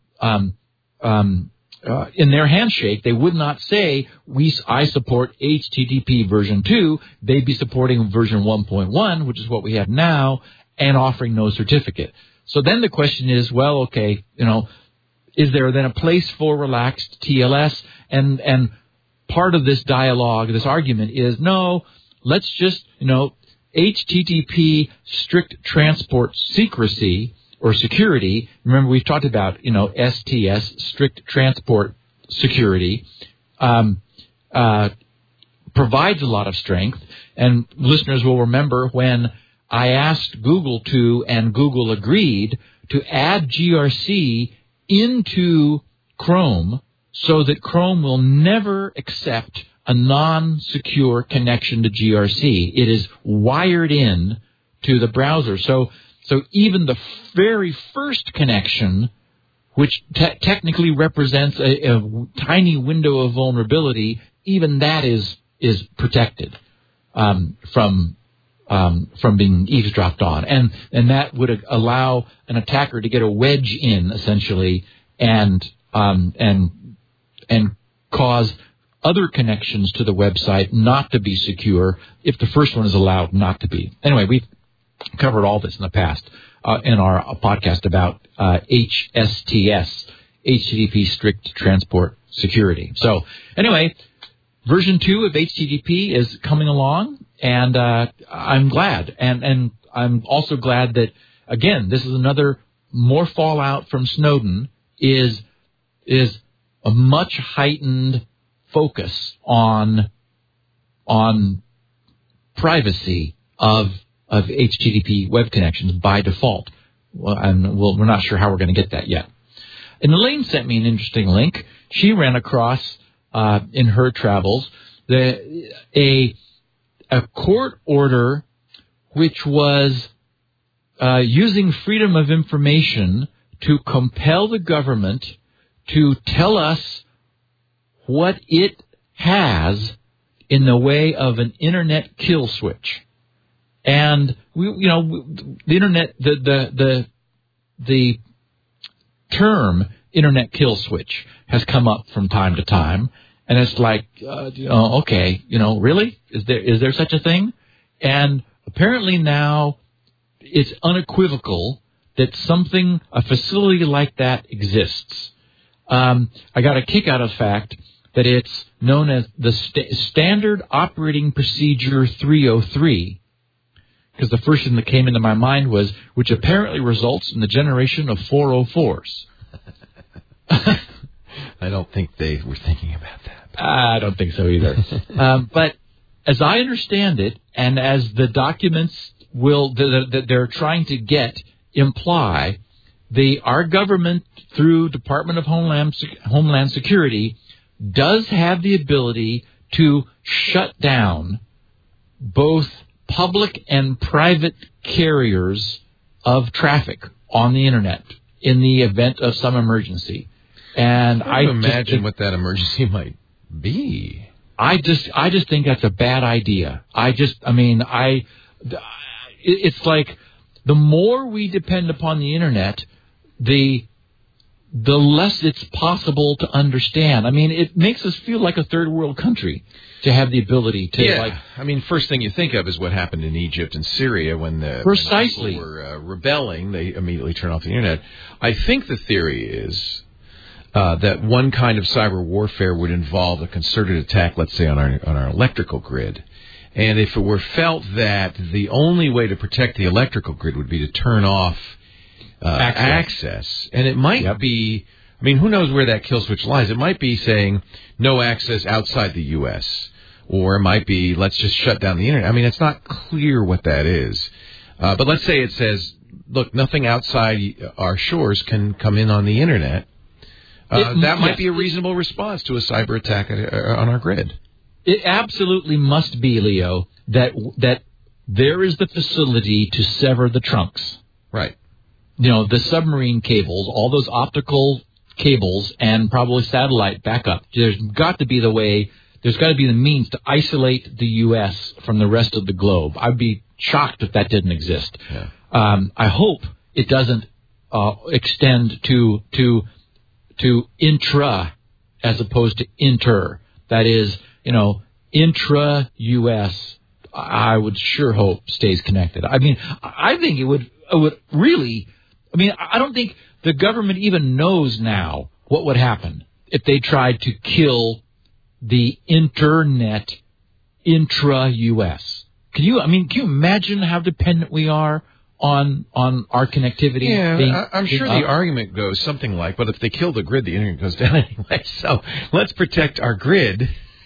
Speaker 4: handshake, they would not say, I support HTTP version 2. They'd be supporting version 1.1, which is what we have now, and offering no certificate. So then the question is, well, okay, is there then a place for relaxed TLS? And part of this dialogue, this argument is, no, let's just, HTTP strict transport secrecy or security. Remember, we've talked about, STS, strict transport security, provides a lot of strength. And listeners will remember when I asked Google to, and Google agreed, to add GRC into Chrome so that Chrome will never accept a non-secure connection to GRC. It is wired in to the browser. So even the very first connection, which technically represents a tiny window of vulnerability, even that is protected from being eavesdropped on, and that would allow an attacker to get a wedge in essentially, and cause other connections to the website not to be secure if the first one is allowed not to be. Anyway, we've covered all this in the past in our podcast about HSTS, HTTP Strict Transport Security. So anyway, version 2 of HTTP is coming along, and I'm glad. And I'm also glad that, again, this is another more fallout from Snowden is a much heightened focus on privacy of HTTP web connections by default. We're not sure how we're going to get that yet. And Elaine sent me an interesting link. She ran across in her travels a court order which was using freedom of information to compel the government to tell us what it has in the way of an internet kill switch. And the internet, the term internet kill switch has come up from time to time, and it's like, okay, really? Is there such a thing? And apparently now it's unequivocal that a facility like that exists. I got a kick out of the fact that it's known as the Standard Operating Procedure 303, because the first thing that came into my mind was, which apparently results in the generation of 404s.
Speaker 1: I don't think they were thinking about that.
Speaker 4: I don't think so either. But as I understand it, and as the documents that they're trying to get imply, our government, through Department of Homeland Security, does have the ability to shut down both public and private carriers of traffic on the Internet in the event of some emergency. And I
Speaker 1: imagine what that emergency might be.
Speaker 4: I just think that's a bad idea. It's like the more we depend upon the Internet, the less it's possible to understand. I mean, it makes us feel like a third world country to have the ability to,
Speaker 1: first thing you think of is what happened in Egypt and Syria when the
Speaker 4: precisely
Speaker 1: people were rebelling. They immediately turned off the Internet. I think the theory is that one kind of cyber warfare would involve a concerted attack, let's say, on our electrical grid. And if it were felt that the only way to protect the electrical grid would be to turn off access, and it might be, who knows where that kill switch lies? It might be saying no access outside the U.S., or it might be let's just shut down the Internet. It's not clear what that is. But let's say it says, look, nothing outside our shores can come in on the Internet. That might be a reasonable response to a cyber attack on our grid.
Speaker 4: It absolutely must be, Leo, that there is the facility to sever the trunks.
Speaker 1: Right.
Speaker 4: The submarine cables, all those optical cables, and probably satellite backup. There's got to be the means to isolate the U.S. from the rest of the globe. I'd be shocked if that didn't exist.
Speaker 1: Yeah.
Speaker 4: I hope it doesn't extend to intra as opposed to inter. That is, intra-U.S., I would sure hope stays connected. I think it would really, I don't think the government even knows now what would happen if they tried to kill the Internet intra-U.S. Can you imagine how dependent we are on our connectivity?
Speaker 1: Yeah, I'm sure the argument goes something like, but if they kill the grid, the Internet goes down anyway. So let's protect our grid,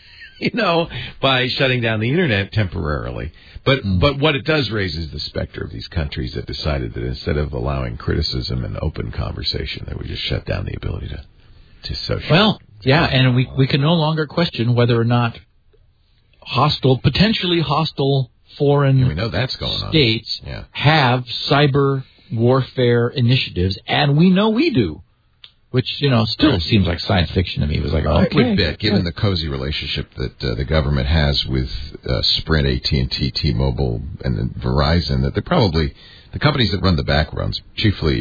Speaker 1: by shutting down the Internet temporarily. But what it does raise is the specter of these countries that decided that instead of allowing criticism and open conversation, they would just shut down the ability to social.
Speaker 4: Well, yeah, and we can no longer question whether or not potentially hostile foreign
Speaker 1: we know that's going
Speaker 4: states
Speaker 1: on.
Speaker 4: have cyber warfare initiatives, and we know we do. Which, still seems like science fiction to me. It was like,
Speaker 1: I would bet, given the cozy relationship that the government has with Sprint, AT&T, T-Mobile, and then Verizon, that they're probably, the companies that run the backgrounds, chiefly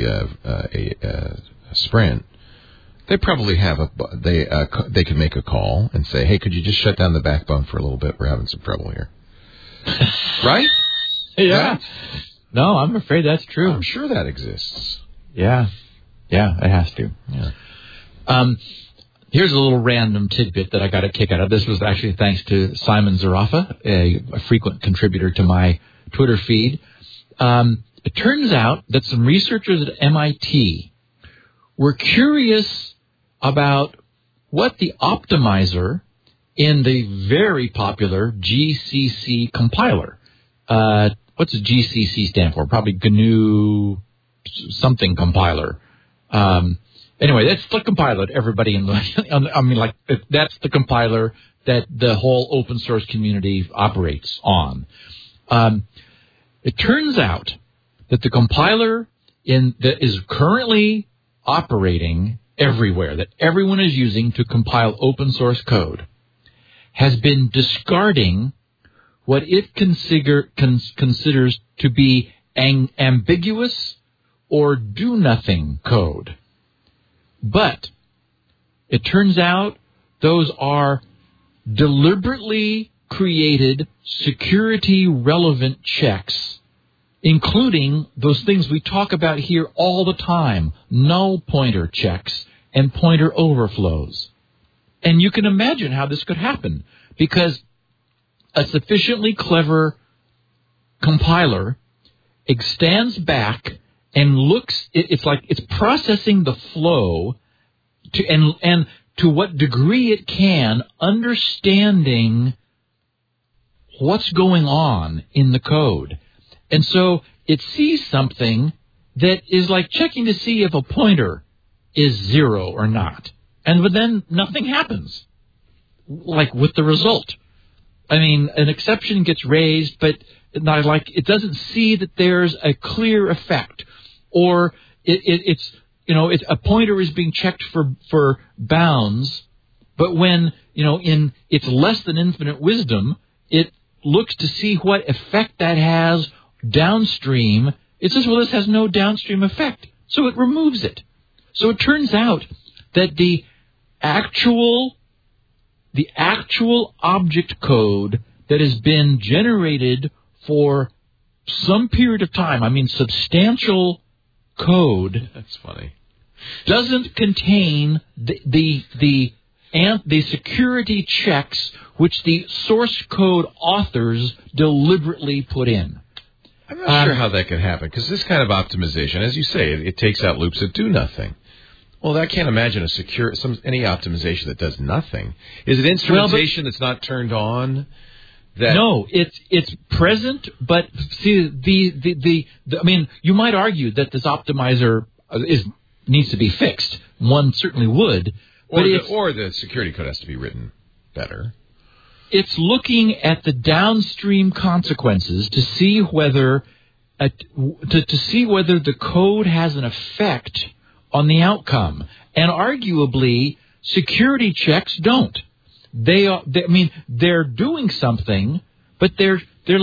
Speaker 1: Sprint, they probably have they could make a call and say, hey, could you just shut down the backbone for a little bit? We're having some trouble here. Right?
Speaker 4: Yeah.
Speaker 1: Right?
Speaker 4: No, I'm afraid that's true.
Speaker 1: I'm sure that exists.
Speaker 4: Yeah. Yeah, it has to.
Speaker 1: Yeah.
Speaker 4: Here's a little random tidbit that I got a kick out of. This was actually thanks to Simon Zarafa, a frequent contributor to my Twitter feed. It turns out that some researchers at MIT were curious about what the optimizer in the very popular GCC compiler. What's the GCC stand for? Probably GNU something compiler. Anyway, that's the compiler that everybody that's the compiler that the whole open source community operates on. It turns out that the compiler that is currently operating everywhere, that everyone is using to compile open source code, has been discarding what it considers to be ambiguous or do-nothing code. But it turns out those are deliberately created security-relevant checks, including those things we talk about here all the time, null pointer checks and pointer overflows. And you can imagine how this could happen, because a sufficiently clever compiler stands back and looks. It's like it's processing the flow and to what degree it can, understanding what's going on in the code. And so it sees something that is like checking to see if a pointer is 0 or not. But then nothing happens, like with the result. I mean, an exception gets raised, but not like it doesn't see that there's a clear effect, or it's a pointer is being checked for bounds, but when in its less than infinite wisdom, it looks to see what effect that has downstream. It says, well, this has no downstream effect, so it removes it. So it turns out that the actual object code that has been generated for some period of time, I mean substantial code,
Speaker 1: that's funny,
Speaker 4: doesn't contain the security checks which the source code authors deliberately put in.
Speaker 1: I'm not sure how that could happen, because this kind of optimization, as you say, it takes out loops that do nothing. Well, I can't imagine any optimization that does nothing. Is it instrumentation that's not turned on?
Speaker 4: No, it's present, but see I mean, you might argue that this optimizer needs to be fixed. One certainly would,
Speaker 1: or the security code has to be written better.
Speaker 4: It's looking at the downstream consequences to see whether the code has an effect on the outcome, and arguably security checks don't. They're doing something, but they're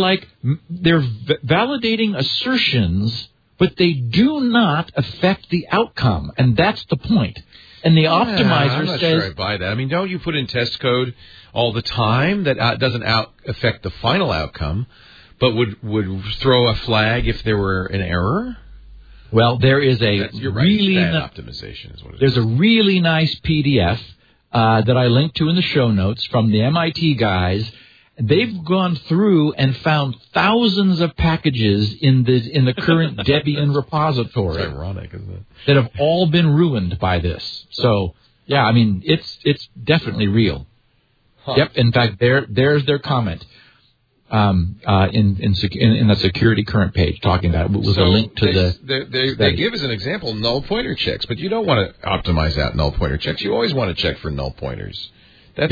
Speaker 4: validating assertions, but they do not affect the outcome, and that's the point. And the optimizer
Speaker 1: I'm not
Speaker 4: says,
Speaker 1: sure I buy that. I mean, don't you put in test code all the time that doesn't affect the final outcome, but would throw a flag if there were an error?
Speaker 4: Well, there is
Speaker 1: optimization is what it is.
Speaker 4: There's a really nice PDF that I linked to in the show notes from the MIT guys. They've gone through and found thousands of packages in the current Debian repository.
Speaker 1: It's ironic, isn't it?
Speaker 4: That have all been ruined by this. So, yeah, I mean, it's definitely real. Huh. Yep. In fact, there's their comment in the security current page talking about it. It was a link to
Speaker 1: they give as an example null pointer checks, but you don't want to optimize out null pointer checks. You always want to check for null pointers. That's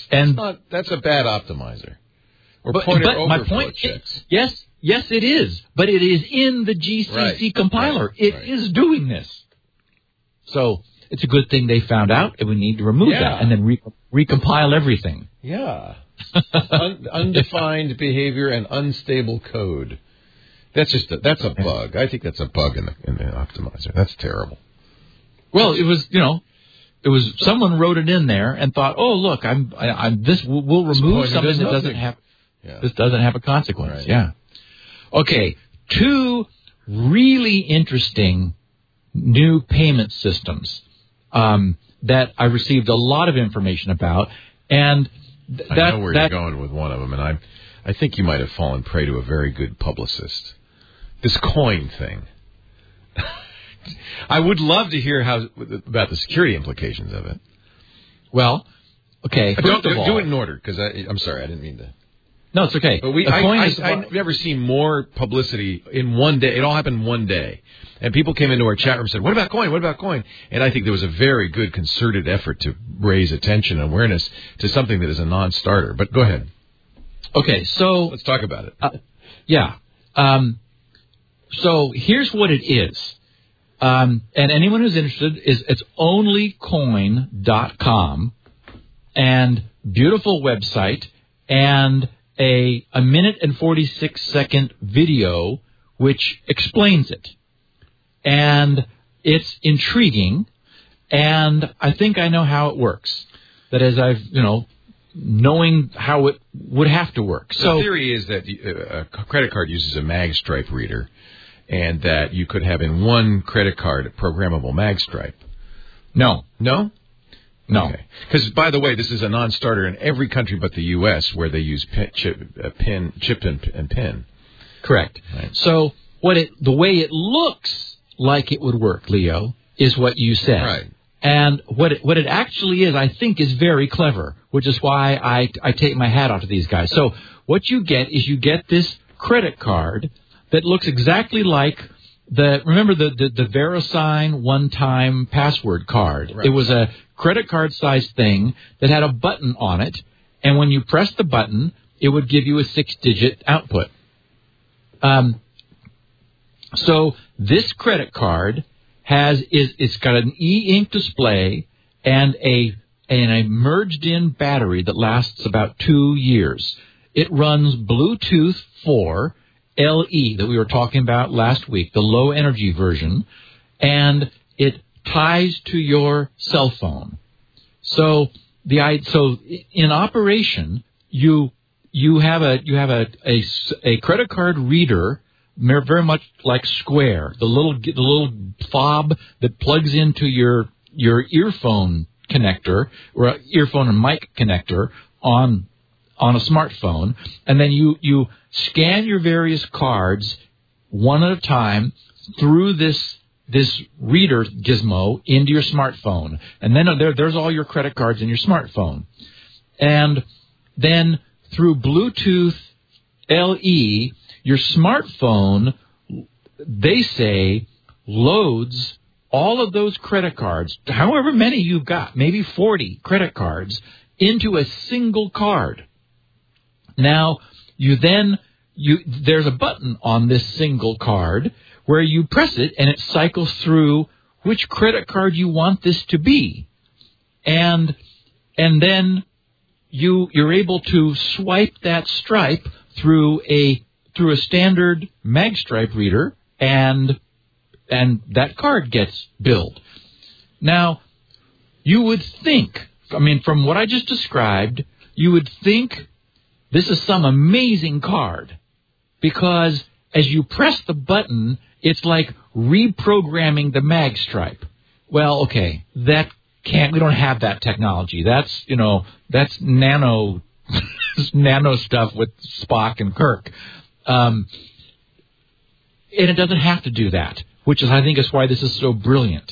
Speaker 1: a bad optimizer. Or pointer overflow checks.
Speaker 4: Yes, it is. But it is in the GCC compiler. It is doing this. So it's a good thing they found out, and we need to remove that and then recompile everything.
Speaker 1: Yeah. Undefined behavior and unstable code. That's a bug. I think that's a bug in the optimizer. That's terrible.
Speaker 4: Well, it was someone wrote it in there and thought, oh look, we'll remove something that doesn't have this doesn't have a consequence. Right. Yeah. Okay. 2 really interesting new payment systems that I received a lot of information about, and
Speaker 1: I know where you're going with one of them, and I think you might have fallen prey to a very good publicist. This coin thing. I would love to hear about the security implications of it.
Speaker 4: Well, okay.
Speaker 1: Do it in order, because I'm sorry, I didn't mean to.
Speaker 4: No, it's okay.
Speaker 1: But I've never seen more publicity in one day. It all happened one day. And people came into our chat room and said, what about coin? What about coin? And I think there was a very good concerted effort to raise attention and awareness to something that is a non-starter. But go ahead.
Speaker 4: Okay, so
Speaker 1: let's talk about it.
Speaker 4: So here's what it is. And anyone who's interested, it's onlycoin.com, and beautiful website, and a minute and 46-second video which explains it. And it's intriguing, and I think I know how it works. That is, knowing how it would have to work.
Speaker 1: So the theory is that a credit card uses a magstripe reader, and that you could have in one credit card a programmable magstripe.
Speaker 4: No.
Speaker 1: No?
Speaker 4: No.
Speaker 1: Okay. Because, by the way, this is a non-starter in every country but the U.S., where they use chip and pin.
Speaker 4: Correct.
Speaker 1: Right.
Speaker 4: So the way it looks like it would work, Leo, is what you said.
Speaker 1: Right.
Speaker 4: And what it actually is, I think, is very clever, which is why I take my hat off to these guys. So what you get is you get this credit card that looks exactly like remember the VeriSign one-time password card.
Speaker 1: Right.
Speaker 4: It was a credit card-sized thing that had a button on it, and when you pressed the button, it would give you a 6-digit output. So this credit card it's got an e-ink display and a merged-in battery that lasts about 2 years. It runs Bluetooth 4 LE that we were talking about last week, the low-energy version, and it ties to your cell phone. So in operation, you have a credit card reader, very much like Square, the little fob that plugs into your earphone connector or earphone and mic connector on a smartphone, and then you scan your various cards one at a time through this reader gizmo into your smartphone, and then there's all your credit cards in your smartphone, and then through Bluetooth LE, your smartphone, they say, loads all of those credit cards, however many you've got, maybe 40 credit cards, into a single card. Now, there's a button on this single card where you press it and it cycles through which credit card you want this to be. And then you're able to swipe that stripe through a standard MagStripe reader, and that card gets billed. Now, you would think, from what I just described, you would think this is some amazing card, because as you press the button, it's like reprogramming the MagStripe. Well, okay, we don't have that technology. That's nano stuff with Spock and Kirk. And it doesn't have to do that, which I think is why this is so brilliant.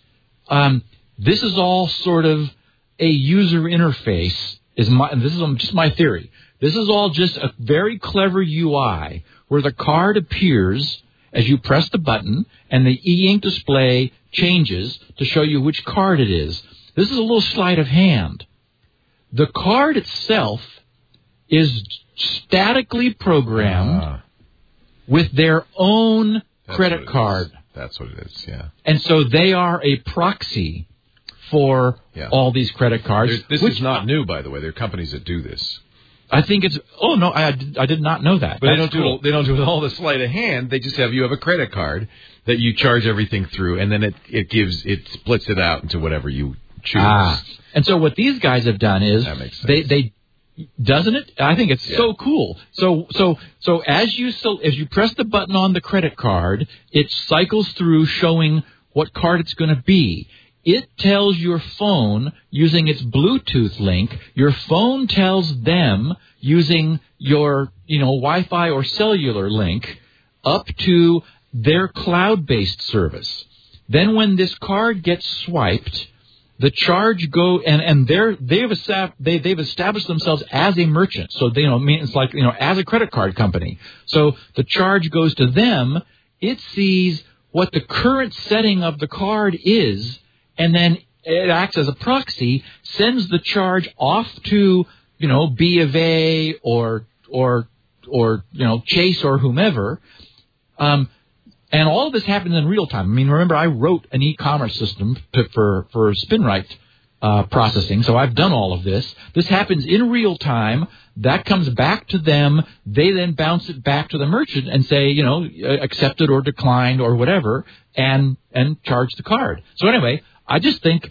Speaker 4: This is all sort of a user interface. This is just my theory. This is all just a very clever UI where the card appears as you press the button and the e-ink display changes to show you which card it is. This is a little sleight of hand. The card itself is statically programmed with their own credit card.
Speaker 1: That's what it is, yeah.
Speaker 4: And so they are a proxy for all these credit cards.
Speaker 1: This is not new, by the way. There are companies that do this.
Speaker 4: I think it's. Oh no, I did not know that.
Speaker 1: But they don't do it all the sleight of hand. They just have a credit card that you charge everything through, and then it splits it out into whatever you choose.
Speaker 4: And so what these guys have done is they doesn't it? I think it's so cool. So as you press the button on the credit card, it cycles through showing what card it's going to be. It tells your phone using its Bluetooth link. Your phone tells them using your Wi-Fi or cellular link up to their cloud-based service. Then when this card gets swiped, the charge and they've established themselves as a merchant. So it's like as a credit card company. So the charge goes to them. It sees what the current setting of the card is, and then it acts as a proxy, sends the charge off to B of A or Chase or whomever. And all of this happens in real time. Remember, I wrote an e-commerce system for SpinRite processing, so I've done all of this. This happens in real time. That comes back to them. They then bounce it back to the merchant and say, accepted or declined or whatever, and charge the card. So anyway, I just think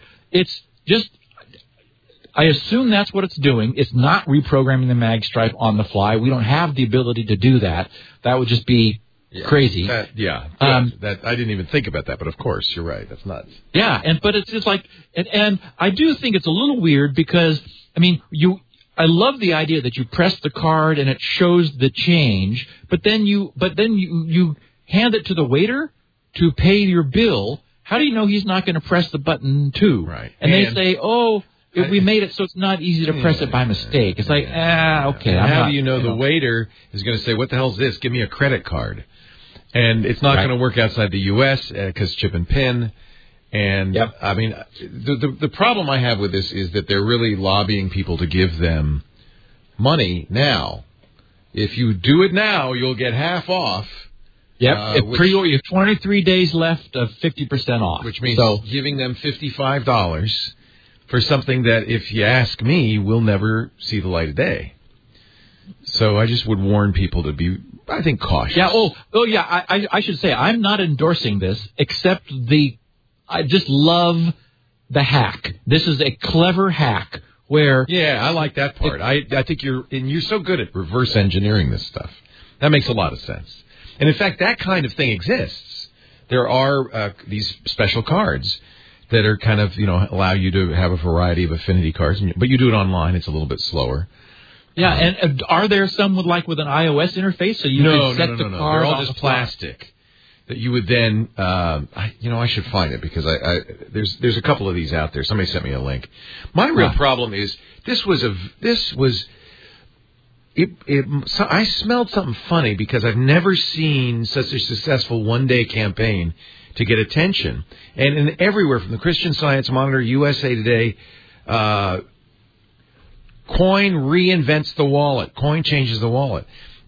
Speaker 4: I assume that's what it's doing. It's not reprogramming the MagStripe on the fly. We don't have the ability to do that. That would just be crazy.
Speaker 1: That I didn't even think about that, but of course you're right. That's nuts. Yeah,
Speaker 4: but it's just like, and I do think it's a little weird because I love the idea that you press the card and it shows the change, but then you hand it to the waiter to pay your bill. How do you know he's not going to press the button too?
Speaker 1: Right.
Speaker 4: And they say, we made it so it's not easy to press it by mistake. It's like, okay.
Speaker 1: How do you know the waiter is going to say, what the hell is this? Give me a credit card. And it's not going to work outside the U.S. Because chip and PIN. And, I mean, the problem I have with this is that they're really lobbying people to give them money now. If you do it now, you'll get half off.
Speaker 4: Yep. You have 23 days left of 50% off.
Speaker 1: Which means giving them $55 for something that, if you ask me, will never see the light of day. So I just would warn people to be, I think, cautious.
Speaker 4: Yeah. I should say I'm not endorsing this, except I just love the hack. This is a clever hack where.
Speaker 1: Yeah, I like that part. I think you're so good at reverse engineering this stuff. That makes a lot of sense. And in fact, that kind of thing exists. There are these special cards that are kind of, allow you to have a variety of affinity cards, but you do it online. It's a little bit slower.
Speaker 4: Yeah, and are there some with an iOS interface so you can set the card?
Speaker 1: No. They're all just plastic that you would then. I should find it because there's a couple of these out there. Somebody sent me a link. My real problem is I smelled something funny because I've never seen such a successful one-day campaign to get attention. And everywhere from the Christian Science Monitor, USA Today, Coin reinvents the wallet. Coin changes the wallet.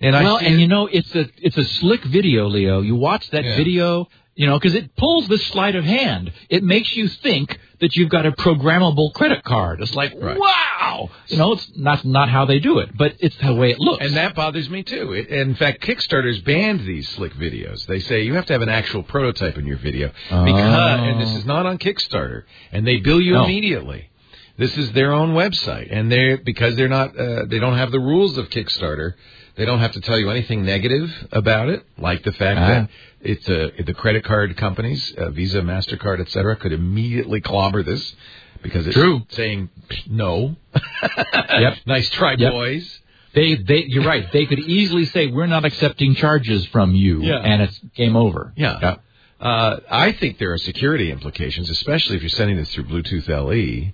Speaker 1: It's a slick video, Leo. You watch that video, because it pulls this sleight of hand. It makes you think that you've got a programmable credit card. It's like, wow! It's not how they do it, but it's the way it looks. And that bothers me, too. In fact, Kickstarter's banned these slick videos. They say you have to have an actual prototype in your video. And this is not on Kickstarter. And they bill you immediately. This is their own website. And because they're not, they don't have the rules of Kickstarter, they don't have to tell you anything negative about it, like the fact that it's the credit card companies, Visa, MasterCard, etc., could immediately clobber this because it's saying no.
Speaker 4: Yep.
Speaker 1: Nice try, boys.
Speaker 4: You're right. They could easily say, we're not accepting charges from you, and it's game over.
Speaker 1: Yeah. I think there are security implications, especially if you're sending this through Bluetooth LE.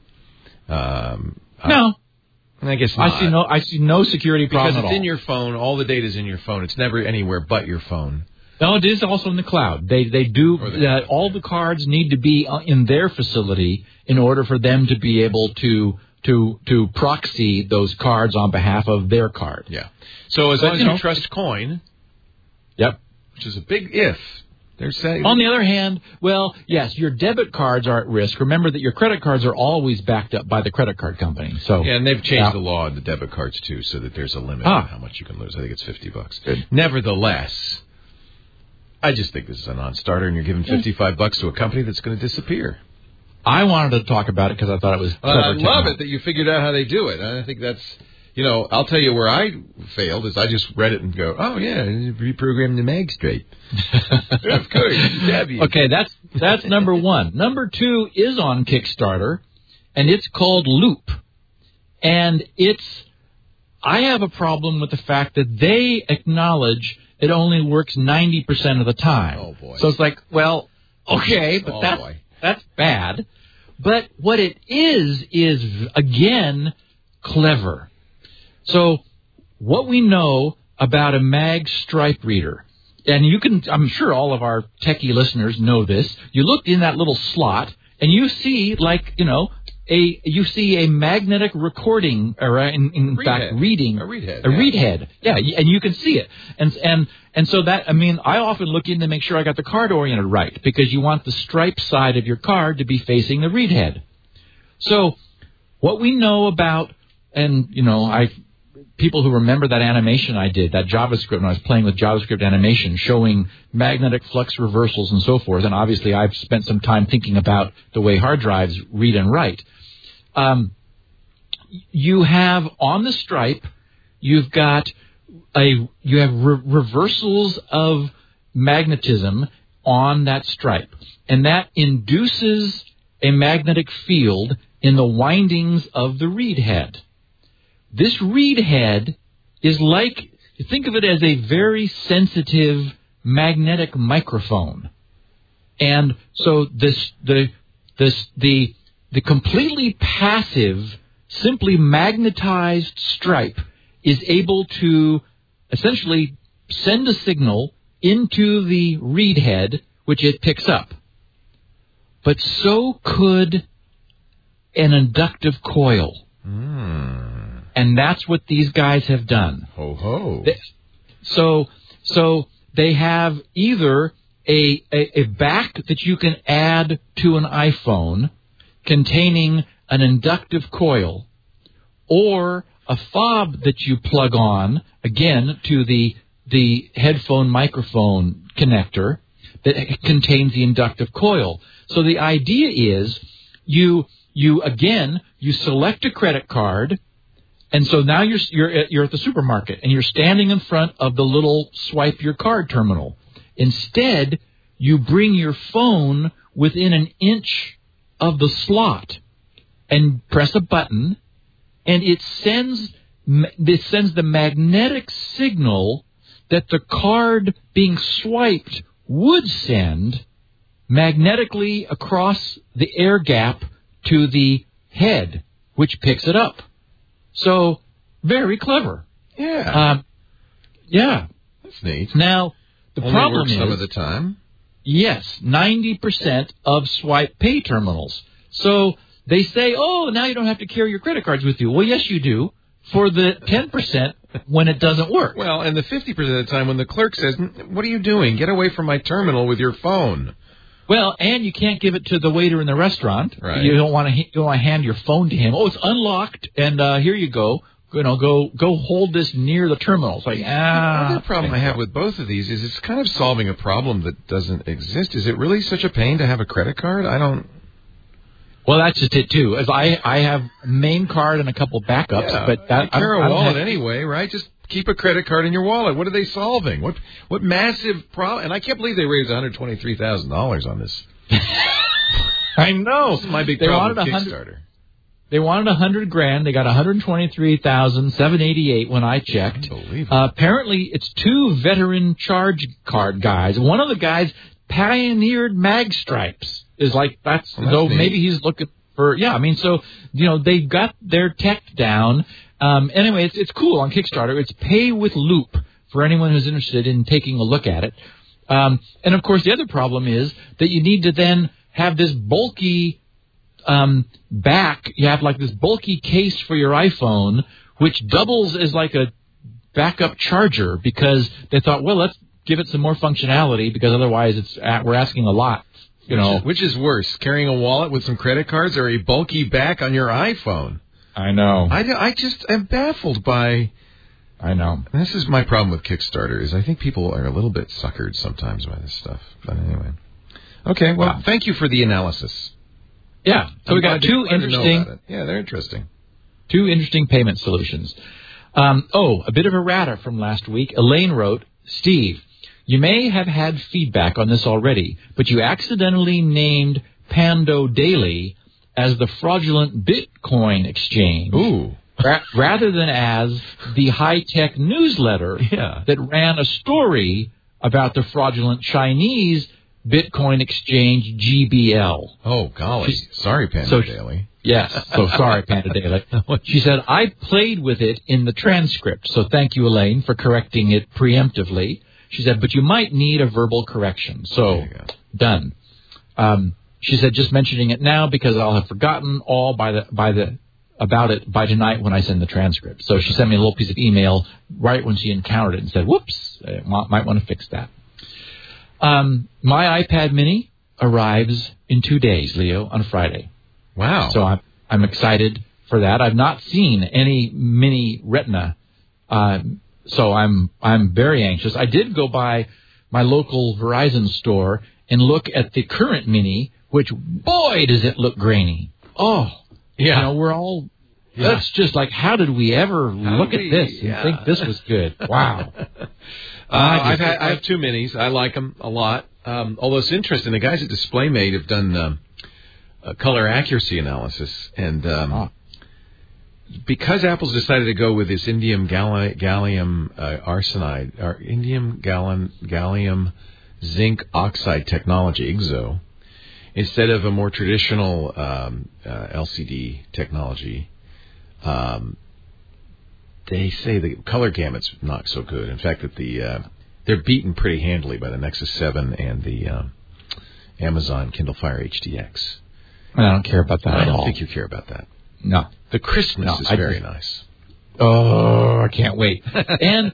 Speaker 4: No.
Speaker 1: I guess not.
Speaker 4: I see no security problem
Speaker 1: because
Speaker 4: at all.
Speaker 1: It's in your phone. All the data's in your phone. It's never anywhere but your phone.
Speaker 4: No, it is also in the cloud. They do all the cards need to be in their facility in order for them to be able to proxy those cards on behalf of their card.
Speaker 1: Yeah. So as long as you trust Coin, which is a big if. They're saying.
Speaker 4: On the other hand, yes, your debit cards are at risk. Remember that your credit cards are always backed up by the credit card company. So
Speaker 1: and they've changed the law on the debit cards too, so that there's a limit on how much you can lose. I think it's $50. Good. Nevertheless, I just think this is a non-starter, and you're giving $55 to a company that's going to disappear.
Speaker 4: I wanted to talk about it because I thought it was clever.
Speaker 1: I love it that you figured out how they do it. I think that's. I'll tell you where I failed is I just read it and go, oh, yeah, reprogram the mag straight. Of course.
Speaker 4: Okay, that's number one. Number two is on Kickstarter, and it's called Loop. And I have a problem with the fact that they acknowledge it only works 90% of the time.
Speaker 1: Oh, boy.
Speaker 4: So it's like, well, okay, but that's bad. But what it is again, clever. So what we know about a mag stripe reader, and I'm sure all of our techie listeners know this, you look in that little slot and you see a magnetic recording, or in fact reading.
Speaker 1: A read head.
Speaker 4: A read head. Yeah, and you can see it. And so that, I often look in to make sure I got the card oriented right, because you want the stripe side of your card to be facing the read head. So what we know about, people who remember that animation I did, that JavaScript, when I was playing with JavaScript animation, showing magnetic flux reversals and so forth, and obviously I've spent some time thinking about the way hard drives read and write. You have on the stripe, you have reversals of magnetism on that stripe, and that induces a magnetic field in the windings of the read head. this reed head is like, think of it as a very sensitive magnetic microphone. And so the completely passive, simply magnetized stripe is able to essentially send a signal into the reed head, which it picks up. But so could an inductive coil. And that's what these guys have done.
Speaker 1: Ho ho.
Speaker 4: So they have either a back that you can add to an iPhone containing an inductive coil, or a fob that you plug on, again, to the headphone microphone connector that contains the inductive coil. So the idea is you select a credit card, and so now you're at the supermarket and you're standing in front of the little swipe your card terminal. Instead, you bring your phone within an inch of the slot and press a button, and it sends the magnetic signal that the card being swiped would send magnetically across the air gap to the head, which picks it up. So, very clever.
Speaker 1: Yeah.
Speaker 4: Yeah.
Speaker 1: That's neat.
Speaker 4: Now, the
Speaker 1: Only
Speaker 4: problem
Speaker 1: works
Speaker 4: is,
Speaker 1: some of the time.
Speaker 4: yes, 90% of swipe pay terminals. So they say, oh, now you don't have to carry your credit cards with you. Well, yes, you do, for the 10% when it doesn't work.
Speaker 1: Well, and the 50% of the time when the clerk says, what are you doing? Get away from my terminal with your phone.
Speaker 4: Well, and you can't give it to the waiter in the restaurant.
Speaker 1: Right.
Speaker 4: You don't want to hand your phone to him. Oh, it's unlocked, and here you go. Go hold this near the terminal. It's like,
Speaker 1: The other problem I have with both of these is it's kind of solving a problem that doesn't exist. Is it really such a pain to have a credit card? I don't...
Speaker 4: Well, that's just it, too. As I have a main card and a couple backups.
Speaker 1: Yeah,
Speaker 4: but that,
Speaker 1: you carry a wallet anyway, right? Just keep a credit card in your wallet. What are they solving? What massive problem? And I can't believe they raised $123,000 on this.
Speaker 4: I know.
Speaker 1: This is my big problem with Kickstarter.
Speaker 4: They wanted $100,000. They got $123,788 when I checked. Apparently, it's two veteran charge card guys. One of the guys pioneered Magstripes. Is like that's so maybe he's looking for so they got their tech down. Anyway, it's cool on Kickstarter. It's Pay with Loop for anyone who's interested in taking a look at it. And of course, the other problem is that you need to then have this bulky back. You have like this bulky case for your iPhone, which doubles as like a backup charger because they thought, well, let's give it some more functionality because otherwise we're asking a lot.
Speaker 1: Which is worse, carrying a wallet with some credit cards or a bulky back on your iPhone?
Speaker 4: I know.
Speaker 1: I just am baffled by...
Speaker 4: I know.
Speaker 1: This is my problem with Kickstarter, is I think people are a little bit suckered sometimes by this stuff. But anyway. Okay, well, thank you for the analysis.
Speaker 4: Yeah, so we got two interesting...
Speaker 1: Yeah, they're interesting.
Speaker 4: Two interesting payment solutions. A bit of errata from last week. Elaine wrote, Steve, you may have had feedback on this already, but you accidentally named Pando Daily as the fraudulent Bitcoin exchange.
Speaker 1: Ooh.
Speaker 4: Rather than as the high-tech newsletter that ran a story about the fraudulent Chinese Bitcoin exchange GBL.
Speaker 1: Oh, golly. Sorry, Pando Daily.
Speaker 4: Yes, so sorry, Panda Daily. She said, I played with it in the transcript, so thank you, Elaine, for correcting it preemptively. She said, but you might need a verbal correction. So, done. She said, just mentioning it now because I'll have forgotten all about it by tonight when I send the transcript. So she sent me a little piece of email right when she encountered it and said, whoops, I might want to fix that. My iPad mini arrives in 2 days, Leo, on Friday.
Speaker 1: Wow.
Speaker 4: So I'm excited for that. I've not seen any mini Retina, so I'm very anxious. I did go by my local Verizon store and look at the current mini, which, boy, does it look grainy. Oh,
Speaker 1: yeah.
Speaker 4: We're all... That's just like, how did we ever look at this and think this was good? Wow.
Speaker 1: I have two minis. I like them a lot. Although it's interesting, the guys at DisplayMate have done color accuracy analysis, and because Apple's decided to go with this indium gallium arsenide, or indium gallium zinc oxide technology, IGZO, instead of a more traditional LCD technology, they say the color gamut's not so good. In fact, that they're beaten pretty handily by the Nexus 7 and the Amazon Kindle Fire HDX.
Speaker 4: I don't care about that at all.
Speaker 1: I don't think you care about that.
Speaker 4: No.
Speaker 1: The crispness is very nice.
Speaker 4: Oh, I can't wait. And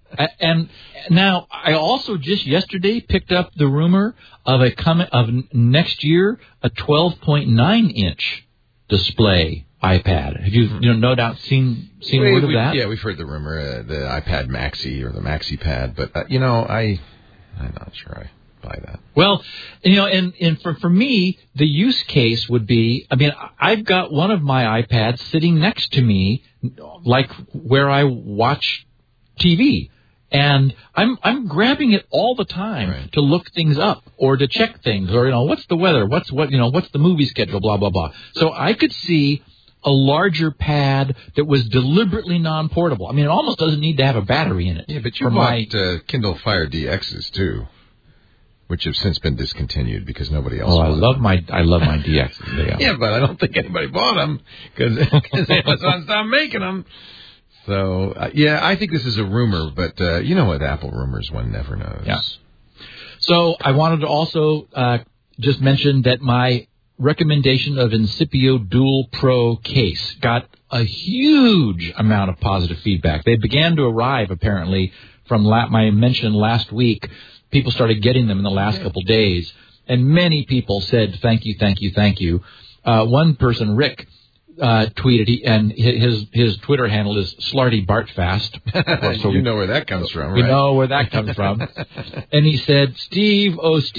Speaker 4: now I also just yesterday picked up the rumor of next year a 12.9 inch display iPad. Have you no doubt seen word of that?
Speaker 1: Yeah, we've heard the rumor, the iPad Maxi or the Maxi Pad, but I'm not sure I buy that.
Speaker 4: Well, and for me, the use case would be, I've got one of my iPads sitting next to me, like where I watch TV, and I'm grabbing it all the time to look things up or to check things, or what's the weather, what's the movie schedule, blah blah blah. So I could see a larger pad that was deliberately non-portable. It almost doesn't need to have a battery in it.
Speaker 1: Yeah, but you bought Kindle Fire DXs too, which have since been discontinued because nobody else.
Speaker 4: I love my DXs.
Speaker 1: Yeah, but I don't think anybody bought them because Amazon stopped making them. So I think this is a rumor, but with Apple rumors, one never knows.
Speaker 4: Yeah. So I wanted to also just mention that my recommendation of Incipio Dual Pro case got a huge amount of positive feedback. They began to arrive, apparently, from my mention last week. People started getting them in the last couple days, and many people said, thank you, thank you, thank you. One person, Rick, tweeted, and his Twitter handle is Slarty Bartfast.
Speaker 1: So you know where that comes from, right?
Speaker 4: We know where that comes from. And he said, Steve,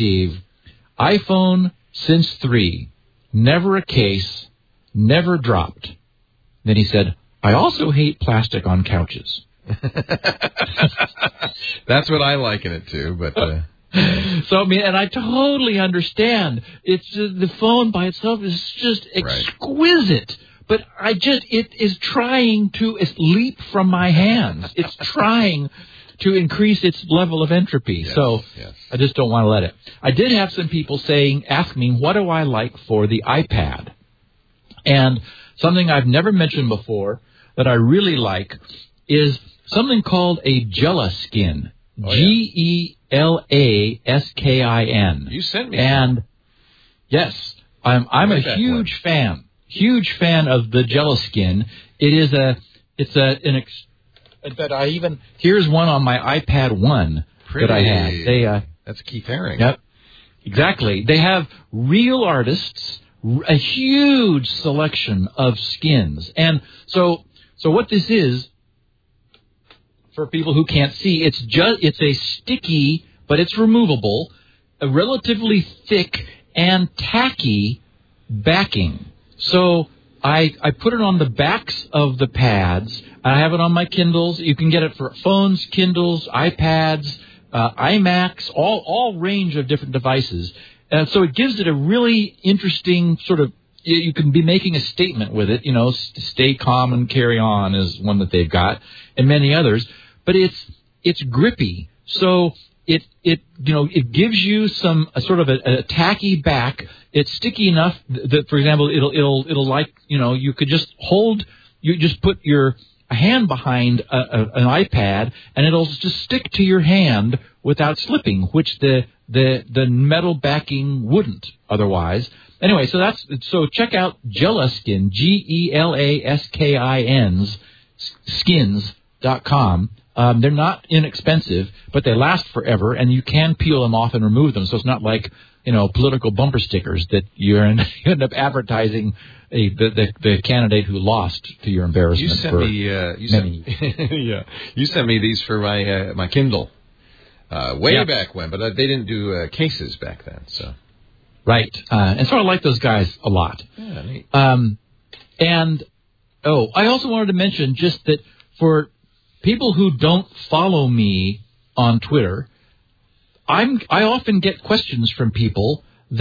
Speaker 4: iPhone since 3, never a case, never dropped. Then he said, I also hate plastic on couches.
Speaker 1: That's what I liken it to, but
Speaker 4: so and I totally understand. It's just, the phone by itself is just exquisite, but it is trying to leap from my hands. It's trying to increase its level of entropy.
Speaker 1: Yes,
Speaker 4: so I just don't want to let it. I did have some people ask me, what do I like for the iPad? And something I've never mentioned before that I really like is something called a Gelaskin. Gelaskin.
Speaker 1: You sent me.
Speaker 4: And yes, I'm a huge fan of the Gelaskin. It is here's one on my iPad 1 that I have.
Speaker 1: That's Keith Haring.
Speaker 4: Yep, exactly. They have real artists, a huge selection of skins, and so what this is, for people who can't see, it's a sticky, but it's removable, a relatively thick and tacky backing. So I put it on the backs of the pads. I have it on my Kindles. You can get it for phones, Kindles, iPads, iMacs, all range of different devices. So it gives it a really interesting sort of, you can be making a statement with it, stay calm and carry on is one that they've got, and many others. But it's grippy, so it gives you a sort of a tacky back. It's sticky enough that, for example, it'll like, you could just put a hand behind an iPad and it'll just stick to your hand without slipping, which the metal backing wouldn't otherwise. Anyway, so check out Gelaskin, Gelaskins, skins.com. They're not inexpensive, but they last forever, and you can peel them off and remove them. So it's not like, political bumper stickers that you end up advertising the candidate who lost to your embarrassment.
Speaker 1: You sent me these for my Kindle back when, but they didn't do cases back then. So
Speaker 4: right, and so I like those guys a lot.
Speaker 1: Yeah, neat.
Speaker 4: I also wanted to mention just that for people who don't follow me on Twitter, I often get questions from people that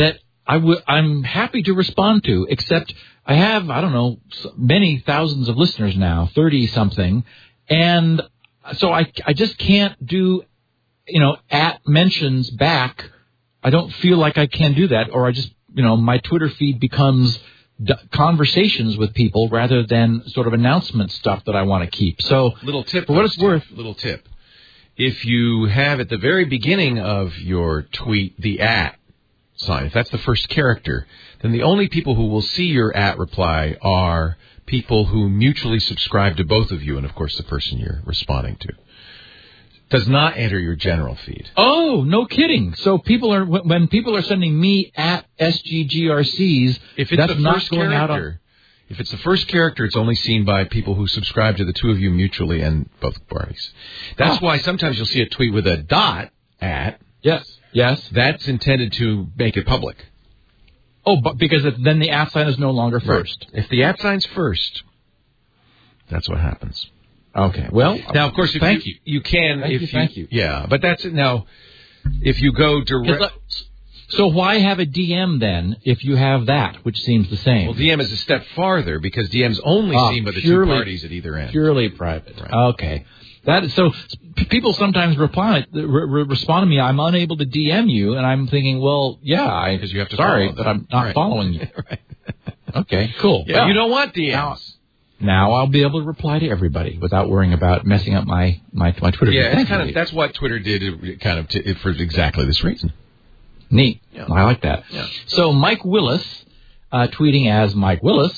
Speaker 4: I'm happy to respond to, except I have, I don't know, many thousands of listeners now, 30-something, and so I just can't do, at mentions back. I don't feel like I can do that, or I just, my Twitter feed becomes conversations with people rather than sort of announcement stuff that I want to keep. So,
Speaker 1: little tip,
Speaker 4: for what it's worth.
Speaker 1: Little tip. If you have at the very beginning of your tweet the @ sign, if that's the first character, then the only people who will see your @ reply are people who mutually subscribe to both of you and, of course, the person you're responding to. Does not enter your general feed.
Speaker 4: Oh, no kidding. So when people are sending me at SGGRCs,
Speaker 1: if it's
Speaker 4: that's
Speaker 1: the
Speaker 4: not
Speaker 1: first
Speaker 4: going
Speaker 1: character,
Speaker 4: out on...
Speaker 1: If it's the first character, it's only seen by people who subscribe to the two of you mutually and both parties. That's why sometimes you'll see a tweet with a dot at.
Speaker 4: Yes.
Speaker 1: That's intended to make it public.
Speaker 4: Oh, but because then the @ sign is no longer first.
Speaker 1: Right. If the @ sign's first, that's what happens.
Speaker 4: Okay. Well,
Speaker 1: now, of course, you can.
Speaker 4: Thank you.
Speaker 1: Yeah, but that's it. Now, if you go direct.
Speaker 4: So why have a DM then if you have that, which seems the same?
Speaker 1: Well, DM is a step farther because DM's only seen by the two parties at either end.
Speaker 4: Purely private.
Speaker 1: Right.
Speaker 4: Okay. So people sometimes respond to me, I'm unable to DM you, and I'm thinking, well, yeah,
Speaker 1: because you have to
Speaker 4: sorry, but I'm not following you.
Speaker 1: Right.
Speaker 4: Okay, cool.
Speaker 1: Yeah,
Speaker 4: well,
Speaker 1: you don't want DMs.
Speaker 4: Now I'll be able to reply to everybody without worrying about messing up my Twitter.
Speaker 1: Yeah, that's what Twitter did for exactly this reason.
Speaker 4: Neat.
Speaker 1: Yeah.
Speaker 4: I like that.
Speaker 1: Yeah.
Speaker 4: So Mike Willis, tweeting as Mike Willis,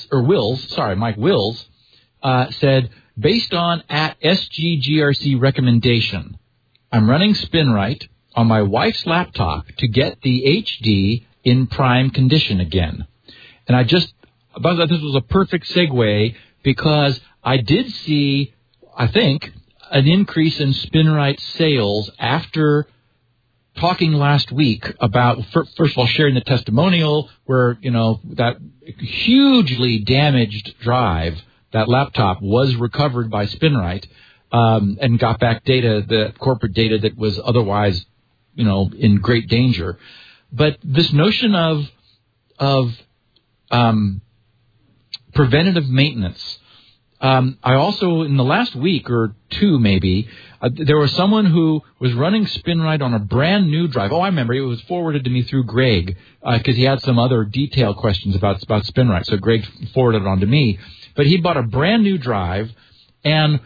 Speaker 4: said, based on at SGGRC recommendation, I'm running SpinRite on my wife's laptop to get the HD in prime condition again. And I just thought this was a perfect segue because I did see, I think, an increase in SpinRite sales after talking last week about, first of all, sharing the testimonial where, that hugely damaged drive, that laptop was recovered by SpinRite, and got back data, the corporate data that was otherwise, in great danger. But this notion of preventative maintenance, I also, in the last week or two maybe, there was someone who was running SpinRite on a brand new drive. Oh, I remember. It was forwarded to me through Greg because he had some other detailed questions about SpinRite. So Greg forwarded it on to me. But he bought a brand new drive and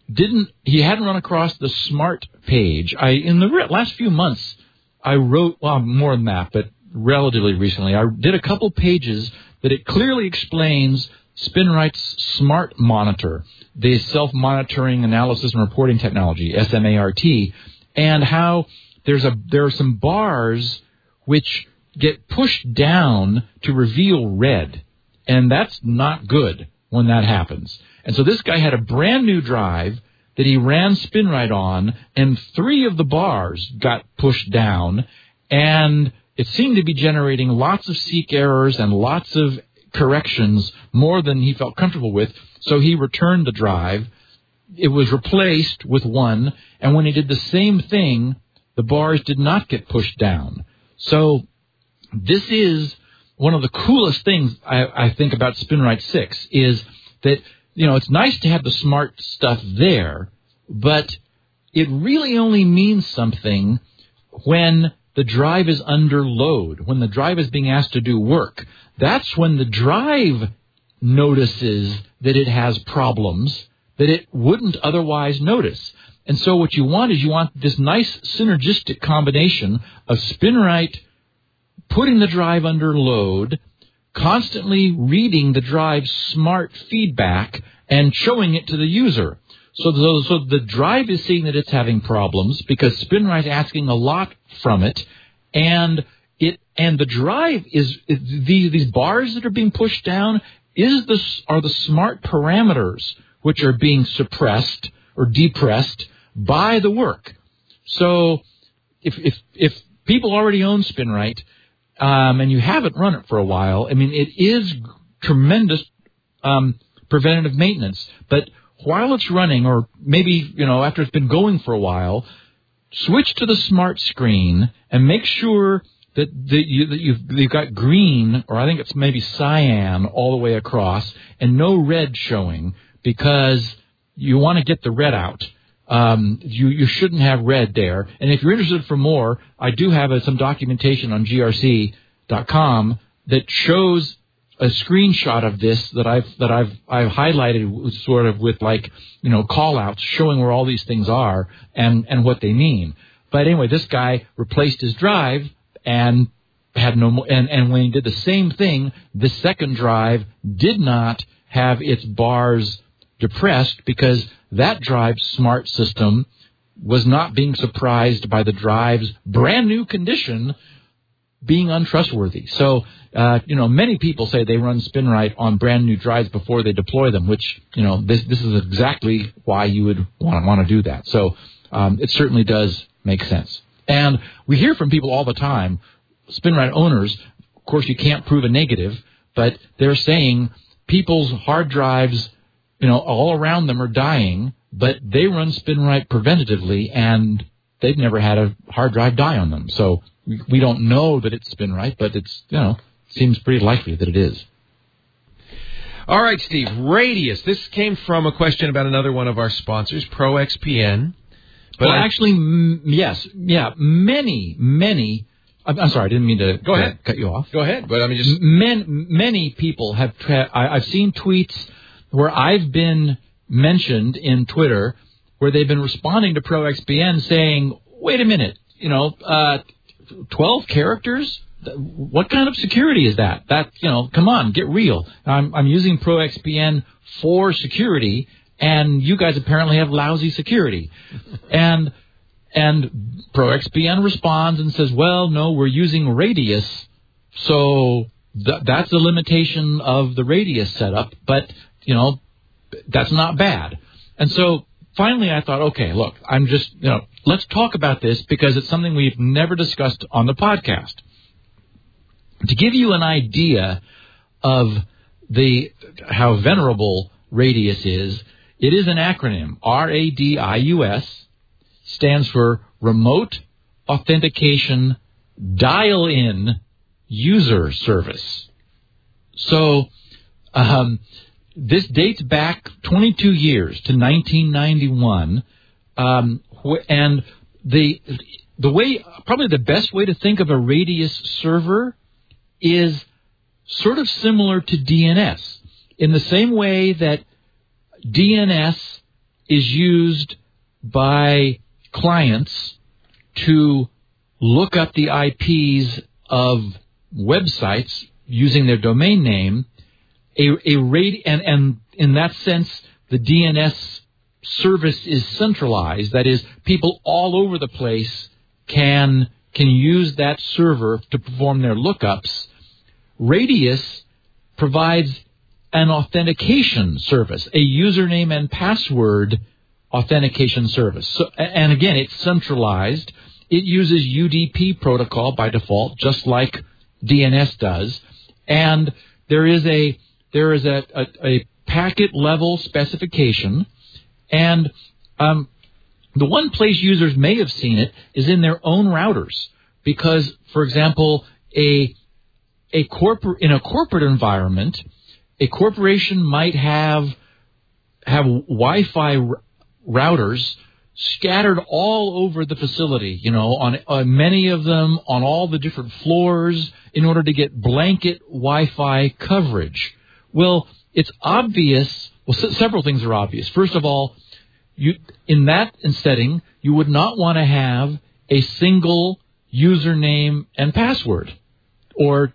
Speaker 4: he hadn't run across the smart page. In the last few months, I wrote, well, more than that, but relatively recently, I did a couple pages that it clearly explains SpinRite's Smart Monitor, the self-monitoring analysis and reporting technology, SMART, and how there are some bars which get pushed down to reveal red, and that's not good when that happens. And so this guy had a brand new drive that he ran SpinRite on, and 3 of the bars got pushed down, and it seemed to be generating lots of seek errors and lots of corrections, more than he felt comfortable with. So he returned the drive. It was replaced with one, and when he did the same thing, the bars did not get pushed down. So this is one of the coolest things I think about SpinRite 6 is that, it's nice to have the smart stuff there, but it really only means something when the drive is under load, when the drive is being asked to do work. That's when the drive notices that it has problems that it wouldn't otherwise notice. And so what you want is this nice synergistic combination of SpinRite putting the drive under load, constantly reading the drive's smart feedback, and showing it to the user. So the drive is seeing that it's having problems because SpinRite's asking a lot from it, and the drive is these bars that are being pushed down are the smart parameters which are being suppressed or depressed by the work. So if people already own SpinRite and you haven't run it for a while, it is tremendous preventative maintenance, but while it's running, or maybe, after it's been going for a while, switch to the smart screen and make sure that you've got green, or I think it's maybe cyan all the way across, and no red showing because you want to get the red out. You shouldn't have red there. And if you're interested for more, I do have some documentation on grc.com that shows a screenshot of this that I've highlighted sort of with call outs showing where all these things are and what they mean. But anyway, this guy replaced his drive and had no more, and when he did the same thing, the second drive did not have its bars depressed because that drive's smart system was not being surprised by the drive's brand new condition being untrustworthy. So, many people say they run SpinRite on brand new drives before they deploy them, which, this is exactly why you would want to do that. So, it certainly does make sense. And we hear from people all the time, SpinRite owners, of course you can't prove a negative, but they're saying people's hard drives, all around them are dying, but they run SpinRite preventatively and they've never had a hard drive die on them. So we don't know that it's SpinRite, but it's, seems pretty likely that it is.
Speaker 1: All right, Steve, Radius. This came from a question about another one of our sponsors, ProXPN.
Speaker 4: But yes. Yeah, many. I'm sorry, I didn't mean to cut you off.
Speaker 1: Go ahead. But just
Speaker 4: many people have. I've seen tweets where I've been mentioned in Twitter where they've been responding to ProXPN saying, "Wait a minute, 12 characters? What kind of security is that? Come on, get real. I'm using ProXPN for security." And you guys apparently have lousy security. And ProXPN responds and says, well, no, we're using Radius, so that's a limitation of the Radius setup, but, that's not bad. And so finally I thought, okay, look, let's talk about this because it's something we've never discussed on the podcast. To give you an idea of how venerable Radius is, it is an acronym. RADIUS stands for Remote Authentication Dial-In User Service. So this dates back 22 years to 1991, and the way, probably the best way to think of a Radius server is sort of similar to DNS, in the same way that DNS is used by clients to look up the IPs of websites using their domain name. And in that sense, the DNS service is centralized. That is, people all over the place can use that server to perform their lookups. Radius provides an authentication service, a username and password authentication service. So, and again, it's centralized. It uses UDP protocol by default, just like DNS does. And there is a packet level specification. And the one place users may have seen it is in their own routers, because, for example, in a corporate environment, a corporation might have Wi-Fi routers scattered all over the facility, on many of them on all the different floors in order to get blanket Wi-Fi coverage. Well, it's obvious. Well, several things are obvious. First of all, in that setting, you would not want to have a single username and password, or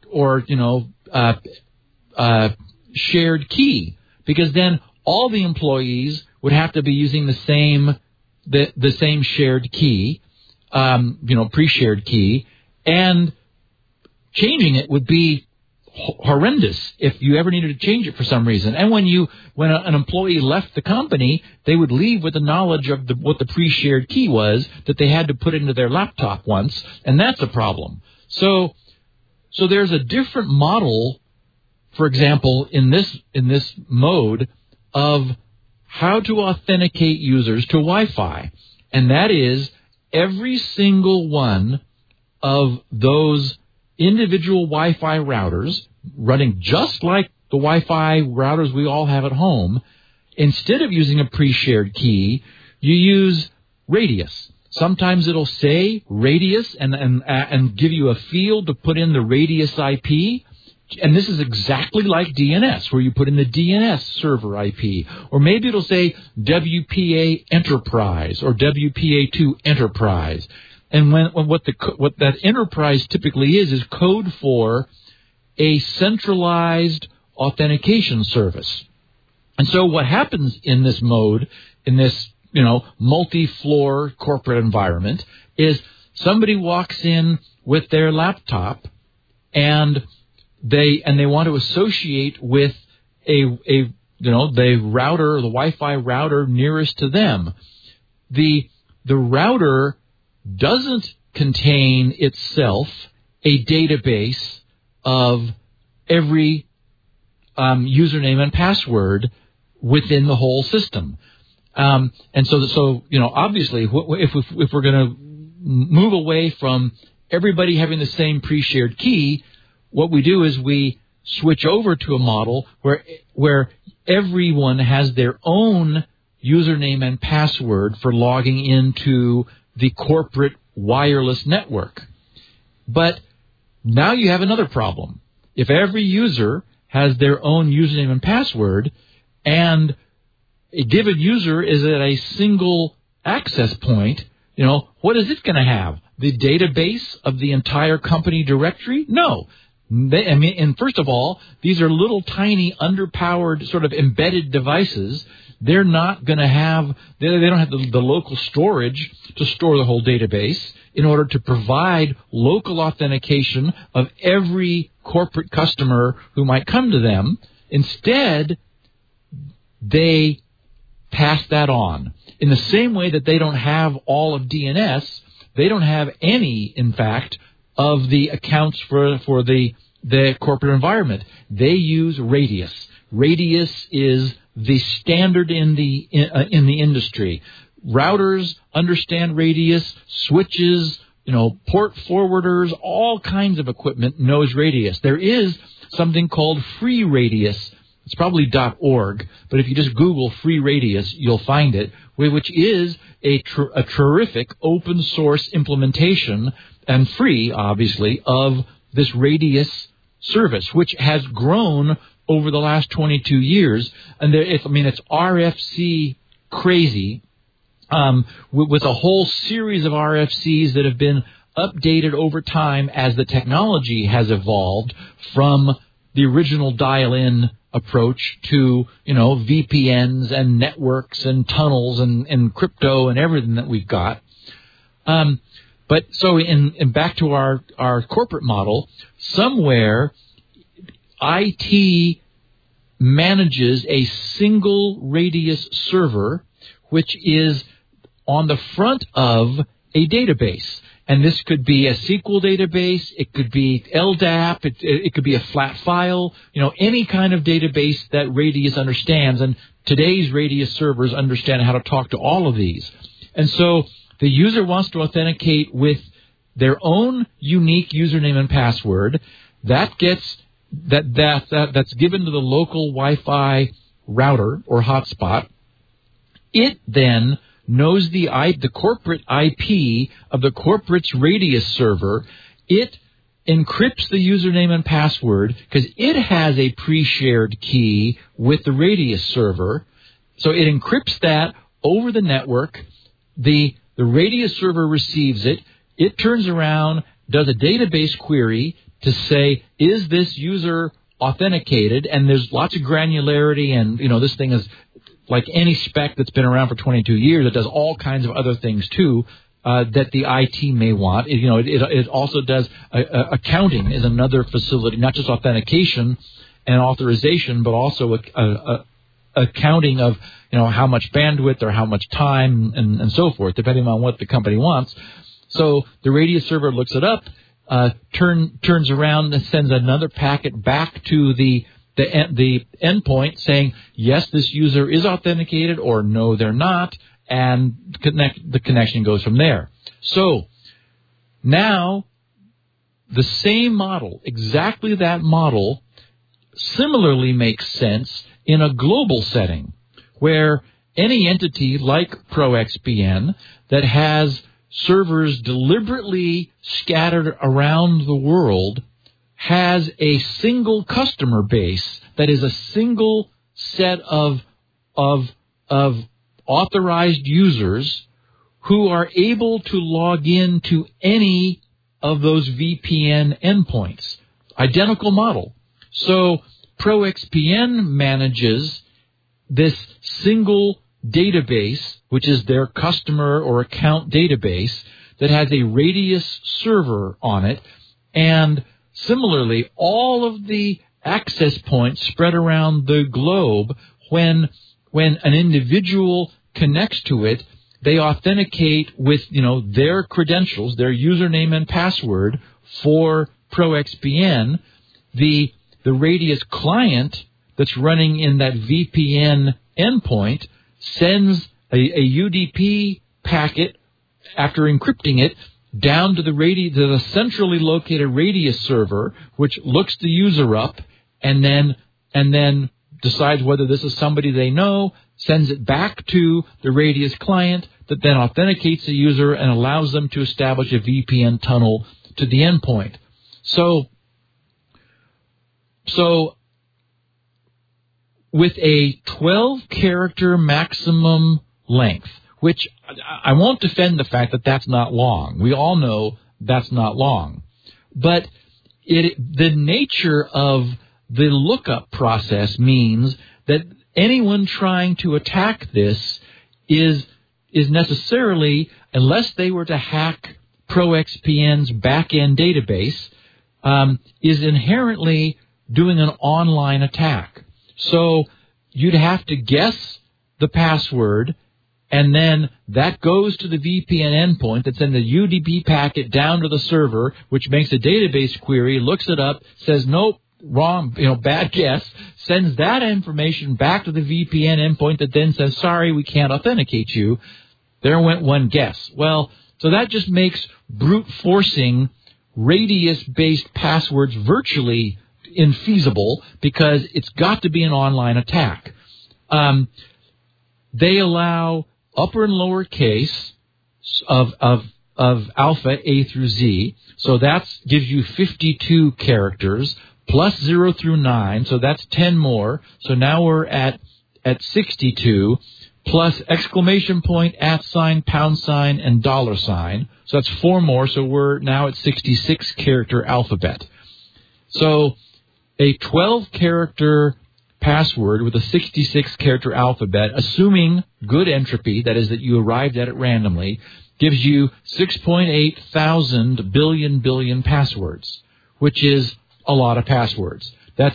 Speaker 4: shared key, because then all the employees would have to be using the same shared key, pre-shared key, and changing it would be horrendous if you ever needed to change it for some reason. And when an employee left the company, they would leave with the knowledge of what the pre-shared key was that they had to put into their laptop once, and that's a problem. So there's a different model, for example, in this mode of how to authenticate users to Wi-Fi, and that is every single one of those individual Wi-Fi routers running just like the Wi-Fi routers we all have at home. Instead of using a pre-shared key, you use radius. Sometimes it'll say radius and give you a field to put in the radius IP. And this is exactly like DNS, where you put in the DNS server IP. Or maybe it'll say WPA Enterprise or WPA2 Enterprise. And what that enterprise typically is code for a centralized authentication service. And so what happens in this mode, in this, multi-floor corporate environment, is somebody walks in with their laptop and they want to associate with the router, the Wi-Fi router nearest to them. The router doesn't contain itself a database of every username and password within the whole system. And so obviously, if we're going to move away from everybody having the same pre-shared key, what we do is we switch over to a model where everyone has their own username and password for logging into the corporate wireless network. But now you have another problem. If every user has their own username and password, and a given user is at a single access point, what is it going to have? The database of the entire company directory? No. And first of all, these are little tiny underpowered sort of embedded devices. They're not going to have, they don't have the local storage to store the whole database in order to provide local authentication of every corporate customer who might come to them. Instead, they pass that on. In the same way that they don't have all of DNS, they don't have any, in fact, of the accounts for the corporate environment. They use Radius. Radius is the standard in the industry. Routers understand Radius, switches, port forwarders, all kinds of equipment knows Radius. There is something called Free Radius. It's probably .org, but if you just Google Free Radius, you'll find it, which is a terrific open source implementation, and free, obviously, of this Radius service, which has grown over the last 22 years. And it's RFC crazy, with a whole series of RFCs that have been updated over time as the technology has evolved from the original dial-in approach to, VPNs and networks and tunnels and crypto and everything that we've got. But so in back to our corporate model, somewhere IT manages a single Radius server, which is on the front of a database. And this could be a SQL database, it could be LDAP, it could be a flat file, any kind of database that Radius understands. And today's Radius servers understand how to talk to all of these. And so the user wants to authenticate with their own unique username and password. That's given to the local Wi-Fi router or hotspot. It then knows the corporate IP of the corporate's Radius server. It encrypts the username and password because it has a pre-shared key with the Radius server. So it encrypts that over the network. The Radius server receives it. It turns around, does a database query to say, is this user authenticated? And there's lots of granularity, and this thing is like any spec that's been around for 22 years. It does all kinds of other things too that the IT may want. It also does accounting is another facility, not just authentication and authorization, but also accounting of how much bandwidth or how much time and so forth, depending on what the company wants. So the Radius server looks it up, turns around and sends another packet back to the endpoint saying, yes, this user is authenticated, or no, they're not, and the connection goes from there. So now the same model, exactly that model, similarly makes sense in a global setting where any entity like ProXPN that has servers deliberately scattered around the world has a single customer base that is a single set of authorized users who are able to log in to any of those VPN endpoints. Identical model. So ProXPN manages this single database, which is their customer or account database that has a Radius server on it, and similarly, all of the access points spread around the globe, when an individual connects to it, they authenticate with, their credentials, their username and password for ProXPN. The Radius client that's running in that VPN endpoint sends a UDP packet after encrypting it down to the centrally located Radius server, which looks the user up and then decides whether this is somebody they know, sends it back to the Radius client that then authenticates the user and allows them to establish a VPN tunnel to the endpoint. So with a 12-character maximum length, which I won't defend the fact that that's not long. We all know that's not long. But the nature of the lookup process means that anyone trying to attack this is necessarily, unless they were to hack ProXPN's back-end database, is inherently doing an online attack. So you'd have to guess the password, and then that goes to the VPN endpoint that sends the UDP packet down to the server, which makes a database query, looks it up, says, nope, wrong, bad guess, sends that information back to the VPN endpoint that then says, sorry, we can't authenticate you. There went one guess. Well, so that just makes brute forcing Radius-based passwords virtually infeasible because it's got to be an online attack. They allow upper and lower case of alpha A through Z, so that gives you 52 characters, plus 0 through 9, so that's 10 more. So now we're at 62, plus exclamation point, @ pound sign, and $sign. So that's 4 more, so we're now at 66-character alphabet. So a 12-character password with a 66-character alphabet, assuming good entropy, that is that you arrived at it randomly, gives you 6.8 thousand billion passwords, which is a lot of passwords. That's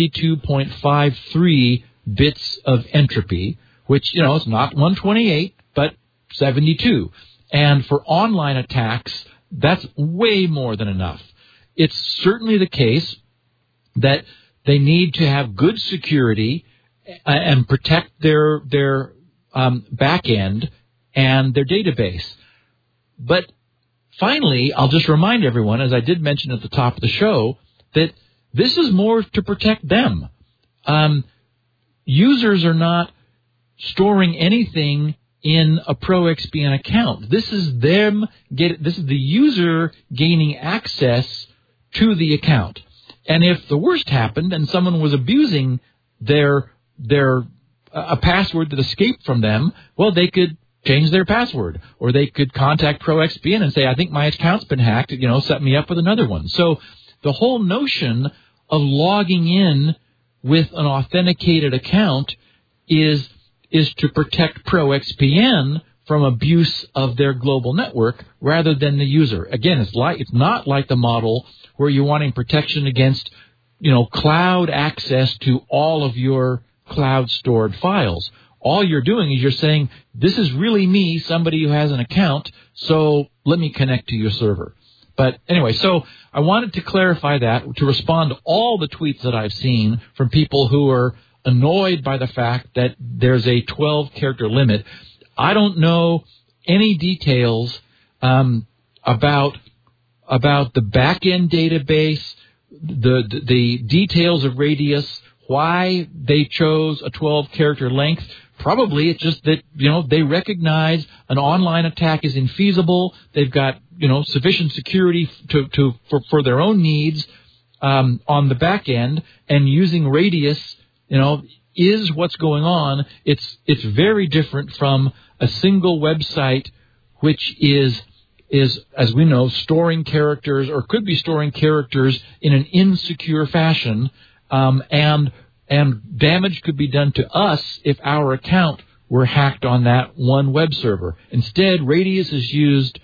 Speaker 4: 72.53 bits of entropy, which, it's not 128, but 72. And for online attacks, that's way more than enough. It's certainly the case that they need to have good security and protect their back end and their database. But finally, I'll just remind everyone, as I did mention at the top of the show, that this is more to protect them. Users are not storing anything in a ProXPN account. This is the user gaining access to the account. And if the worst happened and someone was abusing a password that escaped from them, well, they could change their password, or they could contact ProXPN and say, I think my account's been hacked, set me up with another one. So the whole notion of logging in with an authenticated account is to protect ProXPN from abuse of their global network rather than the user. Again, it's not like the model where you're wanting protection against, cloud access to all of your cloud stored files. All you're doing is you're saying, this is really me, somebody who has an account, so let me connect to your server. But anyway, so I wanted to clarify that, to respond to all the tweets that I've seen from people who are annoyed by the fact that there's a 12-character limit. I don't know any details about about the back-end database, the details of Radius, why they chose a 12-character length. Probably it's just that, they recognize an online attack is infeasible. They've got, sufficient security for their own needs on the back end, and using Radius, is what's going on. It's very different from a single website, which is, as we know, storing characters, or could be storing characters in an insecure fashion, and damage could be done to us if our account were hacked on that one web server. Instead, Radius is used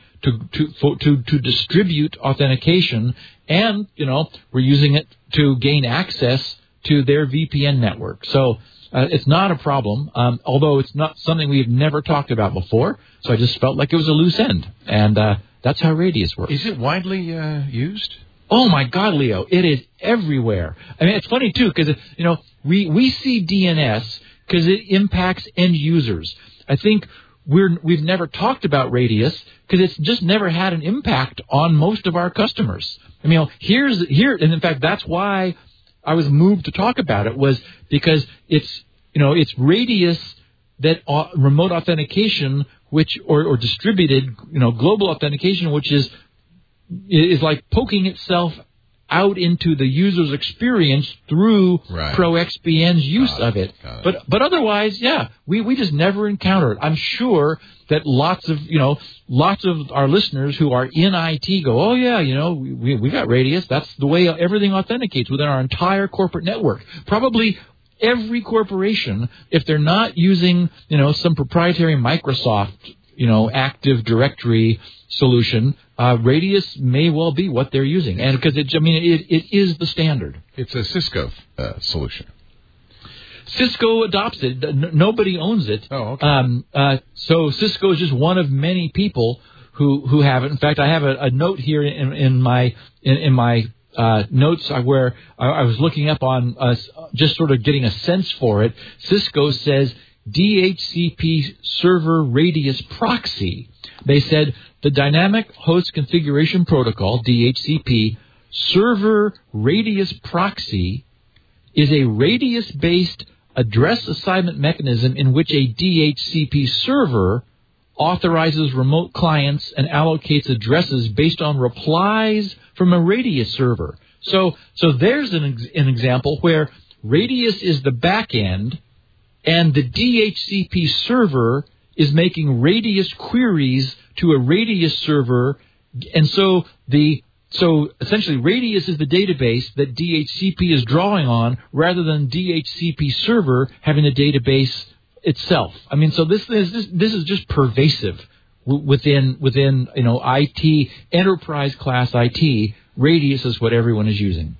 Speaker 4: to distribute authentication, and we're using it to gain access to their VPN network. So it's not a problem, although it's not something we've never talked about before. So I just felt like it was a loose end, and that's how Radius works.
Speaker 1: Is it widely used?
Speaker 4: Oh, my God, Leo, it is everywhere. I mean, it's funny, too, because, we see DNS because it impacts end users. I think we've never talked about Radius because it's just never had an impact on most of our customers. I mean, and in fact, that's why I was moved to talk about it, was because it's Radius that remote authentication, or distributed, global authentication, which is like poking itself out into the user's experience through ProXPN's use of it. But otherwise, we just never encounter it. I'm sure that lots of our listeners who are in IT go, oh yeah, we got Radius. That's the way everything authenticates within our entire corporate network. Probably every corporation, if they're not using, some proprietary Microsoft, Active Directory solution, Radius may well be what they're using, and because it is the standard.
Speaker 1: It's a Cisco solution.
Speaker 4: Cisco adopts it. Nobody owns it.
Speaker 1: Oh, okay.
Speaker 4: So Cisco is just one of many people who have it. In fact, I have a note here in my notes where I was looking up on just sort of getting a sense for it. Cisco says DHCP server Radius proxy. They said the Dynamic Host Configuration Protocol, DHCP, server Radius proxy is a Radius-based address assignment mechanism in which a DHCP server authorizes remote clients and allocates addresses based on replies from a Radius server. So there's an example where Radius is the back end, and the DHCP server is making Radius queries to a Radius server, and so essentially Radius is the database that DHCP is drawing on, rather than DHCP server having a database itself. I mean, so this is just pervasive within IT, enterprise class IT. Radius is what everyone is using.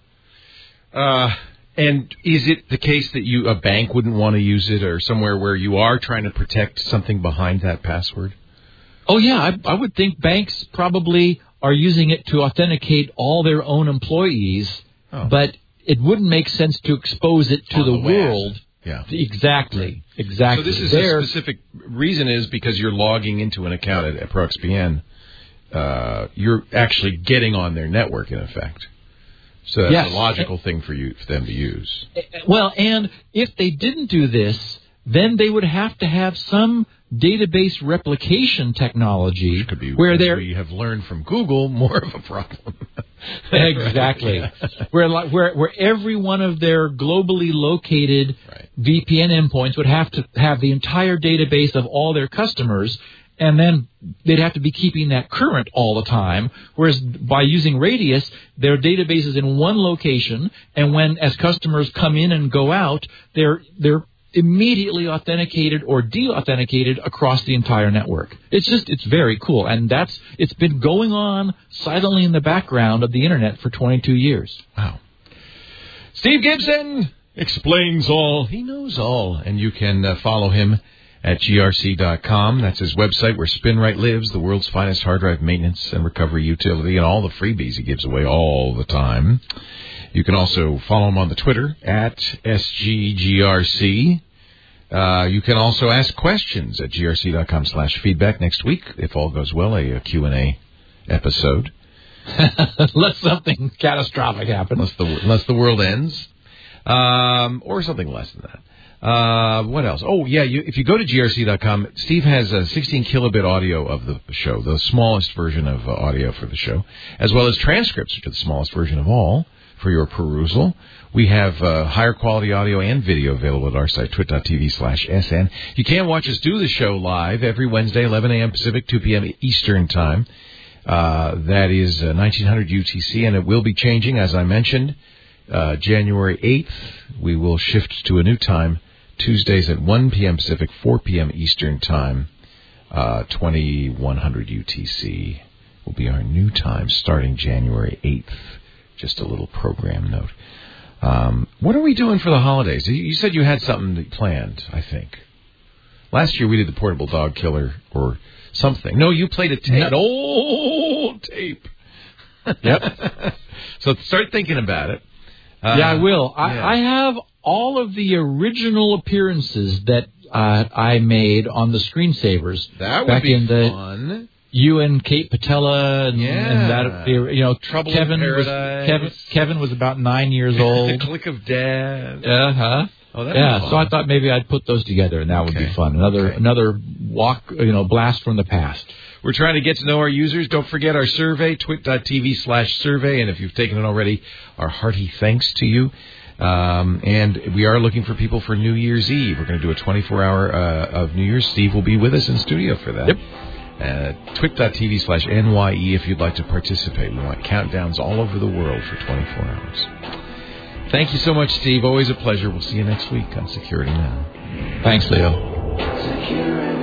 Speaker 1: And is it the case that a bank wouldn't want to use it, or somewhere where you are trying to protect something behind that password?
Speaker 4: Oh, yeah. I would think banks probably are using it to authenticate all their own employees, but it wouldn't make sense to expose it to the world.
Speaker 1: Yeah.
Speaker 4: Exactly.
Speaker 1: So this is a specific reason is because you're logging into an account at ProXPN. You're actually getting on their network, in effect. So that's a logical thing for them to use.
Speaker 4: Well, and if they didn't do this, then they would have to have some database replication technology,
Speaker 1: which could be,
Speaker 4: where
Speaker 1: we have learned from Google, more of a problem.
Speaker 4: Exactly. Where every one of their globally located VPN endpoints would have to have the entire database of all their customers, and then they'd have to be keeping that current all the time. Whereas by using Radius, their database is in one location, and as customers come in and go out, they're immediately authenticated or de-authenticated across the entire network. It's very cool, and it's been going on silently in the background of the internet for 22 years.
Speaker 1: Wow. Steve Gibson explains all. He knows all, and you can follow him at grc.com. That's his website where SpinRite lives, the world's finest hard drive maintenance and recovery utility, and all the freebies he gives away all the time. You can also follow him on the Twitter at SGGRC. You can also ask questions at grc.com/feedback next week, if all goes well, a Q&A episode.
Speaker 4: Unless something catastrophic happens.
Speaker 1: Unless the world ends. Or something less than that. What else? Oh, yeah, if you go to grc.com, Steve has a 16 kilobit audio of the show, the smallest version of audio for the show, as well as transcripts, which are the smallest version of all, for your perusal. We have higher quality audio and video available at our site, twit.tv/SN. You can watch us do the show live every Wednesday, 11 a.m. Pacific, 2 p.m. Eastern Time. That is 1900 UTC, and it will be changing, as I mentioned. January 8th, we will shift to a new time, Tuesdays at 1 p.m. Pacific, 4 p.m. Eastern Time, 2100 UTC will be our new time starting January 8th. Just a little program note. What are we doing for the holidays? You said you had something planned, I think. Last year we did the portable dog killer or something. No, you played a tape. An old tape.
Speaker 4: Yep.
Speaker 1: So start thinking about it.
Speaker 4: I will. I have all of the original appearances that I made on the screensavers.
Speaker 1: That would
Speaker 4: back
Speaker 1: be
Speaker 4: in the
Speaker 1: fun.
Speaker 4: You and Kate Patella and that,
Speaker 1: Trouble
Speaker 4: Kevin
Speaker 1: in Paradise.
Speaker 4: Kevin was about 9 years old.
Speaker 1: The Click of Dad.
Speaker 4: Uh-huh.
Speaker 1: Oh, that'd be fun.
Speaker 4: So I thought maybe I'd put those together, and that would be fun. Another walk, blast from the past.
Speaker 1: We're trying to get to know our users. Don't forget our survey, twit.tv/survey. And if you've taken it already, our hearty thanks to you. And we are looking for people for New Year's Eve. We're going to do a 24-hour of New Year's. Steve will be with us in studio for that.
Speaker 4: Yep.
Speaker 1: Twit.tv/NYE if you'd like to participate. We want countdowns all over the world for 24 hours. Thank you so much, Steve. Always a pleasure. We'll see you next week on Security Now.
Speaker 4: Thanks, Leo.
Speaker 2: Security.